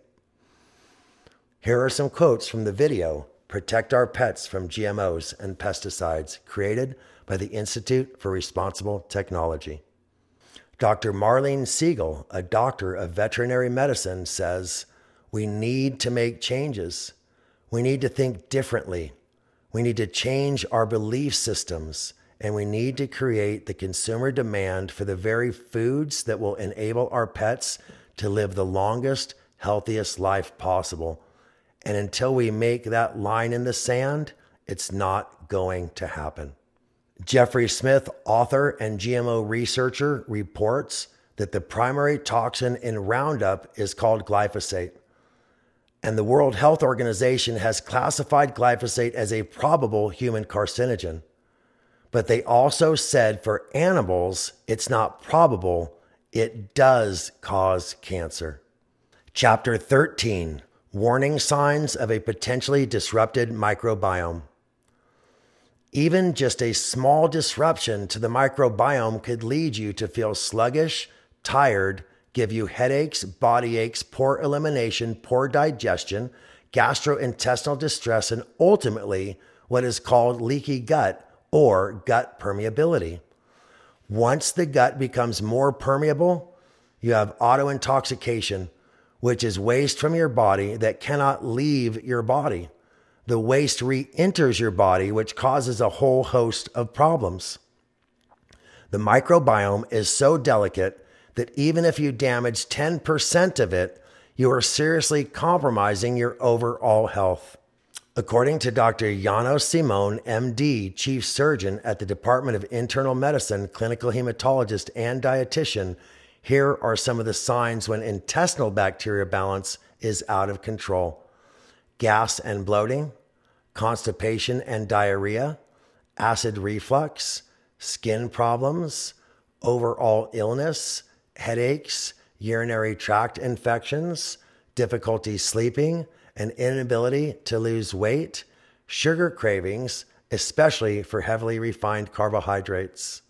Here are some quotes from the video, Protect Our Pets from G M Os and Pesticides, created by the Institute for Responsible Technology. Doctor Marlene Siegel, a doctor of veterinary medicine, says, "We need to make changes. We need to think differently. We need to change our belief systems, and we need to create the consumer demand for the very foods that will enable our pets to live the longest, healthiest life possible. And until we make that line in the sand, it's not going to happen. Jeffrey Smith, author and G M O researcher, reports that the primary toxin in Roundup is called glyphosate. And the World Health Organization has classified glyphosate as a probable human carcinogen. But they also said for animals, it's not probable, it does cause cancer. Chapter thirteen, Warning Signs of a Potentially Disrupted Microbiome. Even just a small disruption to the microbiome could lead you to feel sluggish, tired, give you headaches, body aches, poor elimination, poor digestion, gastrointestinal distress, and ultimately what is called leaky gut or gut permeability. Once the gut becomes more permeable, you have autointoxication, which is waste from your body that cannot leave your body. The waste re-enters your body, which causes a whole host of problems. The microbiome is so delicate that even if you damage ten percent of it, you are seriously compromising your overall health. According to Doctor Janos Simon, M D, Chief Surgeon at the Department of Internal Medicine, clinical hematologist, and dietitian, here are some of the signs when intestinal bacteria balance is out of control. Gas and bloating, constipation and diarrhea, acid reflux, skin problems, overall illness, headaches, urinary tract infections, difficulty sleeping, an inability to lose weight, sugar cravings, especially for heavily refined carbohydrates.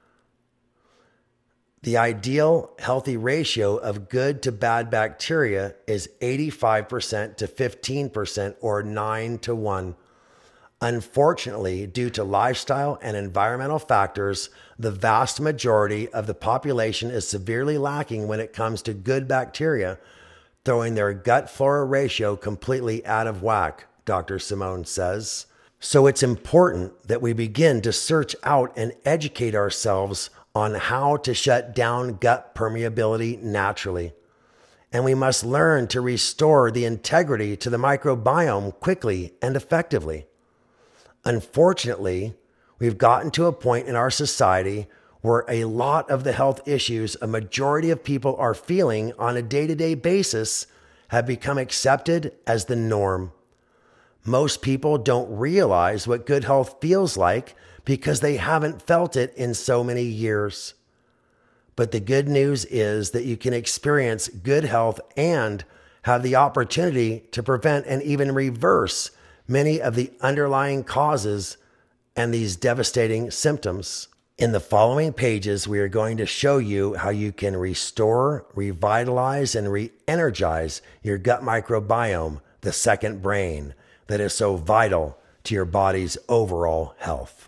The ideal healthy ratio of good to bad bacteria is eighty-five percent to fifteen percent or nine to one. Unfortunately, due to lifestyle and environmental factors, the vast majority of the population is severely lacking when it comes to good bacteria, throwing their gut flora ratio completely out of whack, Doctor Simone says. So it's important that we begin to search out and educate ourselves on how to shut down gut permeability naturally. And we must learn to restore the integrity to the microbiome quickly and effectively. Unfortunately, we've gotten to a point in our society where a lot of the health issues a majority of people are feeling on a day-to-day basis have become accepted as the norm. Most people don't realize what good health feels like because they haven't felt it in so many years. But the good news is that you can experience good health and have the opportunity to prevent and even reverse many of the underlying causes and these devastating symptoms. In the following pages, we are going to show you how you can restore, revitalize, and re-energize your gut microbiome, the second brain, that is so vital to your body's overall health.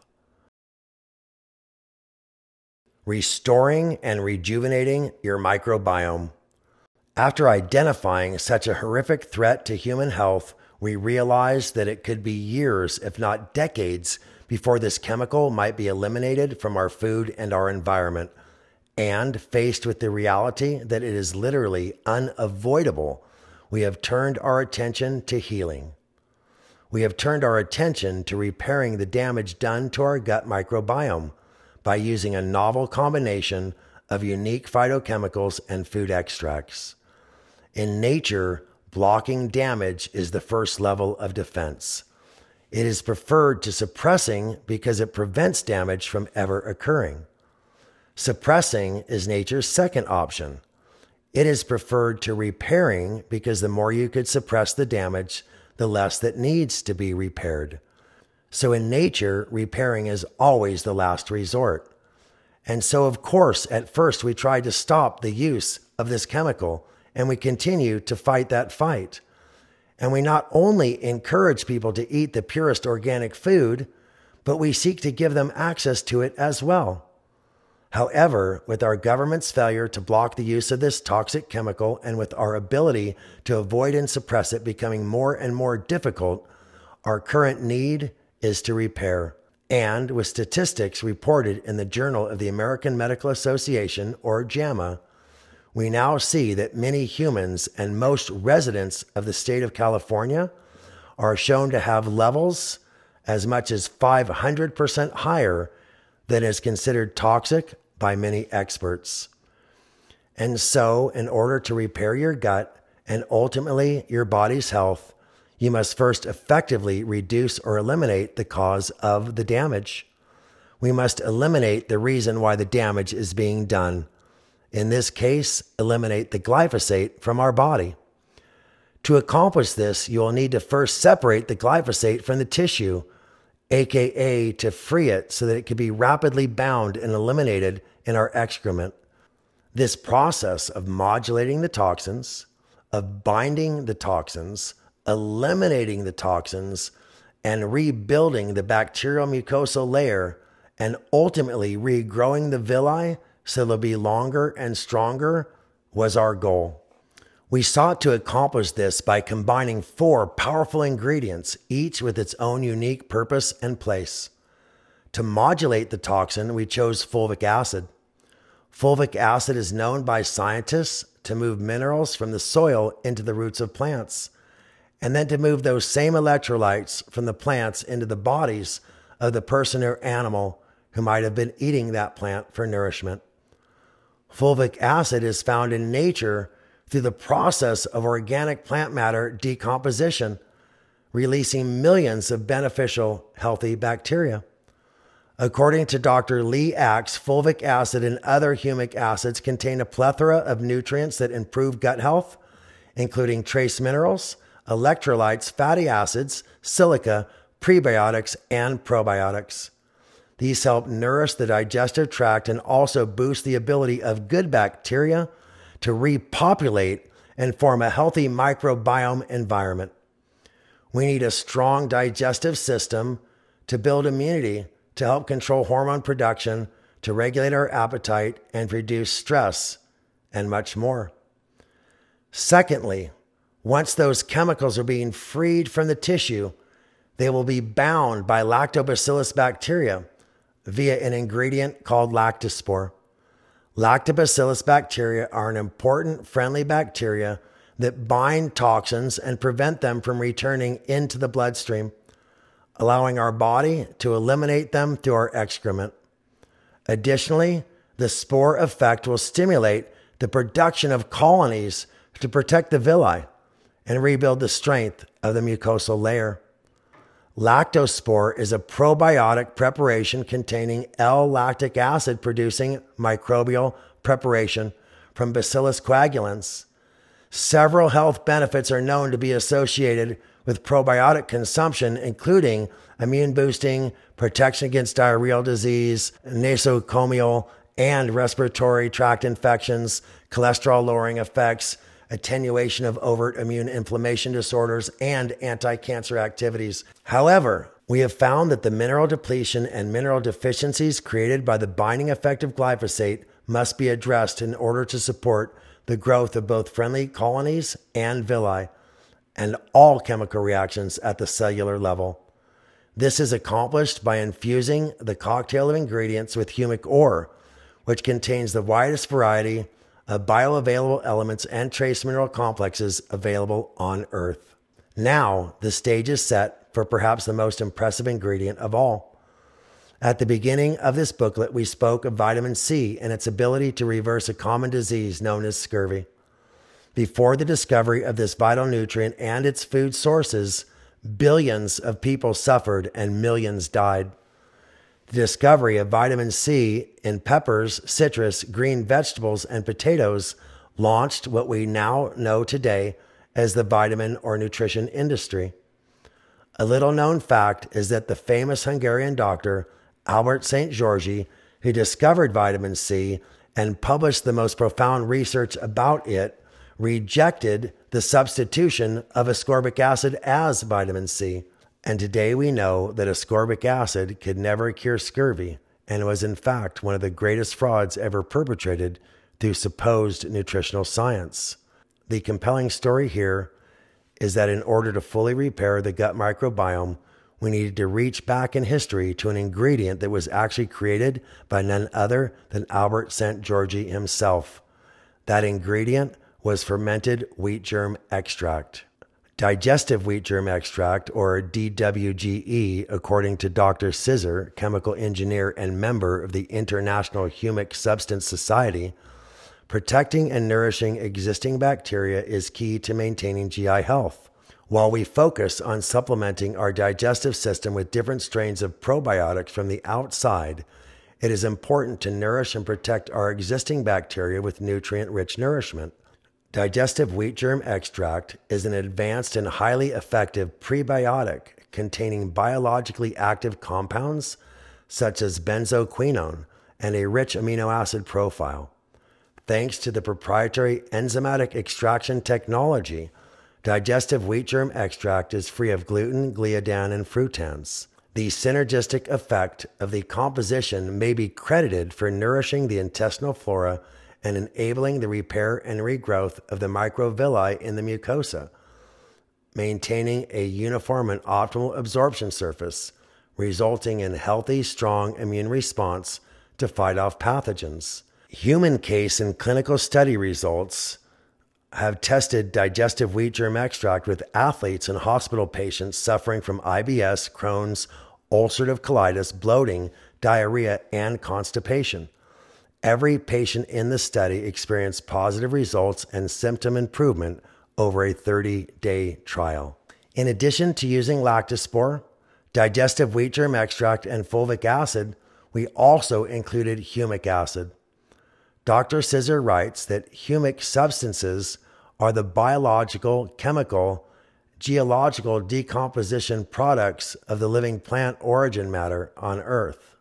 Restoring and rejuvenating your microbiome. After identifying such a horrific threat to human health, we realized that it could be years, if not decades, before this chemical might be eliminated from our food and our environment. And faced with the reality that it is literally unavoidable, we have turned our attention to healing. We have turned our attention to repairing the damage done to our gut microbiome by using a novel combination of unique phytochemicals and food extracts. In nature, blocking damage is the first level of defense. It is preferred to suppressing because it prevents damage from ever occurring. Suppressing is nature's second option. It is preferred to repairing because the more you could suppress the damage, the less that needs to be repaired. So in nature, repairing is always the last resort. And so, of course, at first we tried to stop the use of this chemical, and we continue to fight that fight. And we not only encourage people to eat the purest organic food, but we seek to give them access to it as well. However, with our government's failure to block the use of this toxic chemical and with our ability to avoid and suppress it becoming more and more difficult, our current need is to repair. And with statistics reported in the Journal of the American Medical Association, or JAMA, we now see that many humans and most residents of the state of California are shown to have levels as much as five hundred percent higher than is considered toxic by many experts. And so, in order to repair your gut and ultimately your body's health, you must first effectively reduce or eliminate the cause of the damage. We must eliminate the reason why the damage is being done. In this case, eliminate the glyphosate from our body. To accomplish this, you will need to first separate the glyphosate from the tissue, aka to free it so that it can be rapidly bound and eliminated in our excrement. This process of modulating the toxins, of binding the toxins, eliminating the toxins, and rebuilding the bacterial mucosal layer, and ultimately regrowing the villi so they'll be longer and stronger, was our goal. We sought to accomplish this by combining four powerful ingredients, each with its own unique purpose and place. To modulate the toxin, we chose fulvic acid. Fulvic acid is known by scientists to move minerals from the soil into the roots of plants, and then to move those same electrolytes from the plants into the bodies of the person or animal who might have been eating that plant for nourishment. Fulvic acid is found in nature through the process of organic plant matter decomposition, releasing millions of beneficial, healthy bacteria. According to Doctor Lee Axe, fulvic acid and other humic acids contain a plethora of nutrients that improve gut health, including trace minerals, electrolytes, fatty acids, silica, prebiotics, and probiotics. These help nourish the digestive tract and also boost the ability of good bacteria to repopulate and form a healthy microbiome environment. We need a strong digestive system to build immunity, to help control hormone production, to regulate our appetite, and reduce stress, and much more. Secondly, once those chemicals are being freed from the tissue, they will be bound by lactobacillus bacteria via an ingredient called lactospore. Lactobacillus bacteria are an important friendly bacteria that bind toxins and prevent them from returning into the bloodstream, allowing our body to eliminate them through our excrement. Additionally, the spore effect will stimulate the production of colonies to protect the villi and rebuild the strength of the mucosal layer. Lactospore is a probiotic preparation containing L-lactic acid producing microbial preparation from Bacillus coagulans. Several health benefits are known to be associated with probiotic consumption, including immune boosting, protection against diarrheal disease, nosocomial and respiratory tract infections, cholesterol lowering effects, attenuation of overt immune inflammation disorders, and anti-cancer activities. However, we have found that the mineral depletion and mineral deficiencies created by the binding effect of glyphosate must be addressed in order to support the growth of both friendly colonies and villi, and all chemical reactions at the cellular level. This is accomplished by infusing the cocktail of ingredients with humic ore, which contains the widest variety of bioavailable elements and trace mineral complexes available on Earth. Now, the stage is set for perhaps the most impressive ingredient of all. At the beginning of this booklet, we spoke of vitamin C and its ability to reverse a common disease known as scurvy. Before the discovery of this vital nutrient and its food sources, billions of people suffered and millions died. The discovery of vitamin C in peppers, citrus, green vegetables, and potatoes launched what we now know today as the vitamin or nutrition industry. A little known fact is that the famous Hungarian doctor Albert Saint Georgi, who discovered vitamin C and published the most profound research about it, rejected the substitution of ascorbic acid as vitamin C. And today we know that ascorbic acid could never cure scurvy and was in fact one of the greatest frauds ever perpetrated through supposed nutritional science. The compelling story here is that in order to fully repair the gut microbiome, we needed to reach back in history to an ingredient that was actually created by none other than Albert Saint Georgi himself. That ingredient was fermented wheat germ extract. Digestive wheat germ extract, or D W G E, according to Doctor Scissor, chemical engineer and member of the International Humic Substance Society, protecting and nourishing existing bacteria is key to maintaining G I health. While we focus on supplementing our digestive system with different strains of probiotics from the outside, it is important to nourish and protect our existing bacteria with nutrient-rich nourishment. Digestive wheat germ extract is an advanced and highly effective prebiotic containing biologically active compounds such as benzoquinone and a rich amino acid profile. Thanks to the proprietary enzymatic extraction technology, digestive wheat germ extract is free of gluten, gliadin, and frutans. The synergistic effect of the composition may be credited for nourishing the intestinal flora and enabling the repair and regrowth of the microvilli in the mucosa, maintaining a uniform and optimal absorption surface, resulting in healthy, strong immune response to fight off pathogens. Human case and clinical study results have tested digestive wheat germ extract with athletes and hospital patients suffering from I B S, Crohn's, ulcerative colitis, bloating, diarrhea, and constipation. Every patient in the study experienced positive results and symptom improvement over a thirty-day trial. In addition to using lactospore, digestive wheat germ extract, and fulvic acid, we also included humic acid. Doctor Scissor writes that humic substances are the biological, chemical, geological decomposition products of the living plant origin matter on Earth.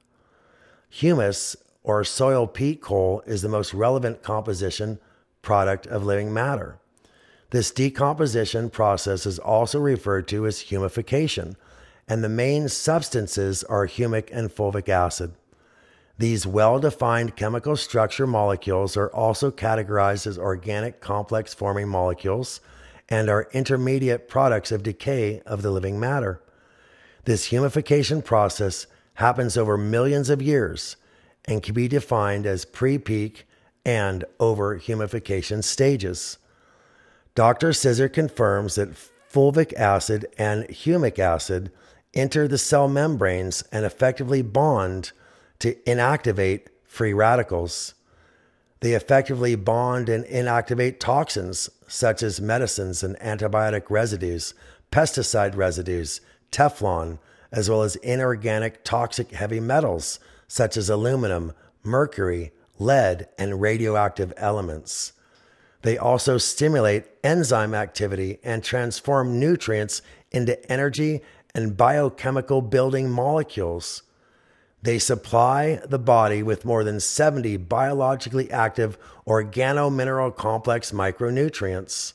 Humus, or soil peat coal, is the most relevant composition product of living matter. This decomposition process is also referred to as humification, and the main substances are humic and fulvic acid. These well-defined chemical structure molecules are also categorized as organic complex forming molecules and are intermediate products of decay of the living matter. This humification process happens over millions of years and can be defined as pre-peak and over-humification stages. Doctor Scissor confirms that fulvic acid and humic acid enter the cell membranes and effectively bond to inactivate free radicals. They effectively bond and inactivate toxins such as medicines and antibiotic residues, pesticide residues, Teflon, as well as inorganic toxic heavy metals such as aluminum, mercury, lead, and radioactive elements. They also stimulate enzyme activity and transform nutrients into energy and biochemical building molecules. They supply the body with more than seventy biologically active organomineral complex micronutrients.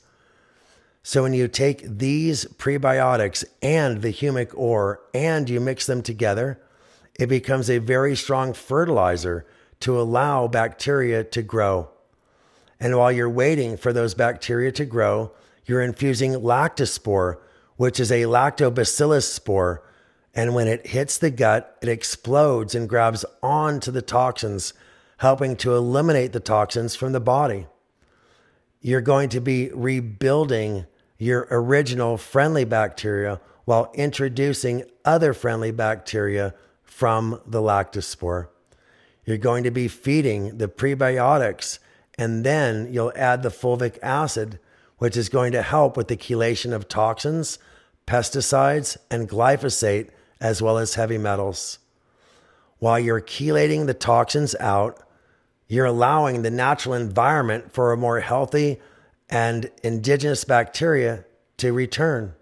So when you take these prebiotics and the humic ore and you mix them together, it becomes a very strong fertilizer to allow bacteria to grow. And while you're waiting for those bacteria to grow, you're infusing lactospore, which is a lactobacillus spore. And when it hits the gut, it explodes and grabs onto the toxins, helping to eliminate the toxins from the body. You're going to be rebuilding your original friendly bacteria while introducing other friendly bacteria from the lactospore. You're going to be feeding the prebiotics, and then you'll add the fulvic acid, which is going to help with the chelation of toxins, pesticides, and glyphosate, as well as heavy metals. While you're chelating the toxins out, you're allowing the natural environment for a more healthy and indigenous bacteria to return.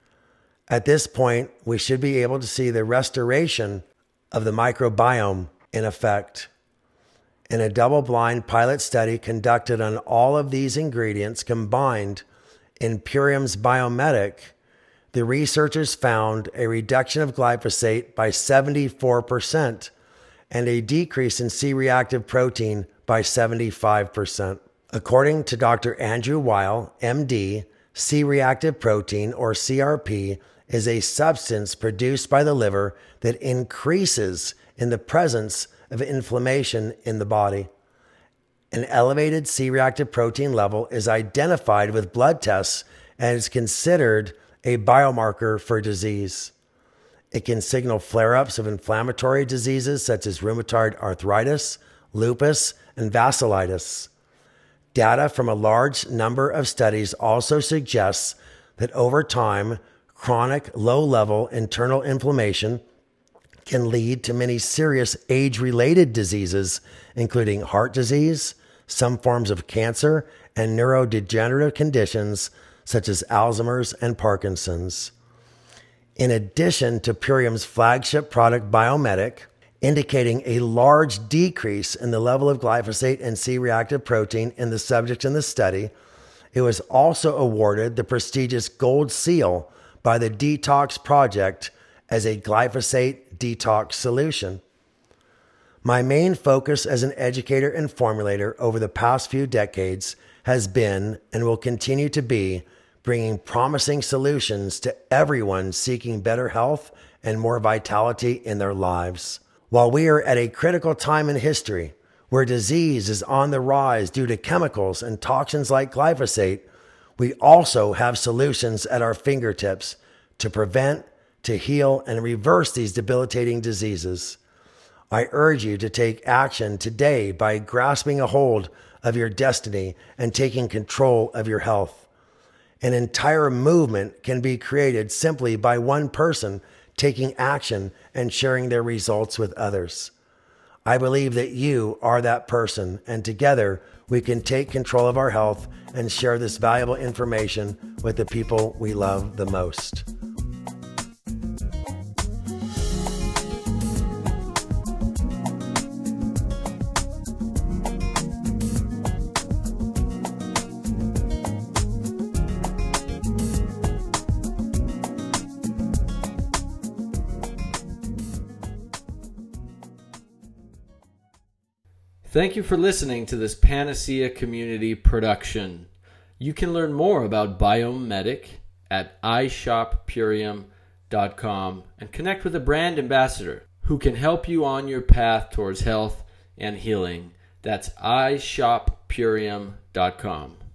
At this point, we should be able to see the restoration of the microbiome in effect. In a double-blind pilot study conducted on all of these ingredients combined in Purium's Biomedic, the researchers found a reduction of glyphosate by seventy-four percent and a decrease in C-reactive protein by seventy-five percent. According to Doctor Andrew Weil, M D, C-reactive protein, or C R P, is a substance produced by the liver that increases in the presence of inflammation in the body. An elevated C-reactive protein level is identified with blood tests and is considered a biomarker for disease. It can signal flare-ups of inflammatory diseases such as rheumatoid arthritis, lupus, and vasculitis. Data from a large number of studies also suggests that over time, chronic low-level internal inflammation can lead to many serious age-related diseases, including heart disease, some forms of cancer, and neurodegenerative conditions such as Alzheimer's and Parkinson's. In addition to Purium's flagship product, Biomedic, indicating a large decrease in the level of glyphosate and C-reactive protein in the subjects in the study, it was also awarded the prestigious Gold Seal by the Detox Project as a glyphosate detox solution. My main focus as an educator and formulator over the past few decades has been and will continue to be bringing promising solutions to everyone seeking better health and more vitality in their lives. While we are at a critical time in history where disease is on the rise due to chemicals and toxins like glyphosate, we also have solutions at our fingertips to prevent, to heal, and reverse these debilitating diseases. I urge you to take action today by grasping a hold of your destiny and taking control of your health. An entire movement can be created simply by one person taking action and sharing their results with others. I believe that you are that person, and together we can take control of our health and share this valuable information with the people we love the most. Thank you for listening to this Panacea Community production. You can learn more about Biomedic at i shop purium dot com and connect with a brand ambassador who can help you on your path towards health and healing. That's i shop purium dot com.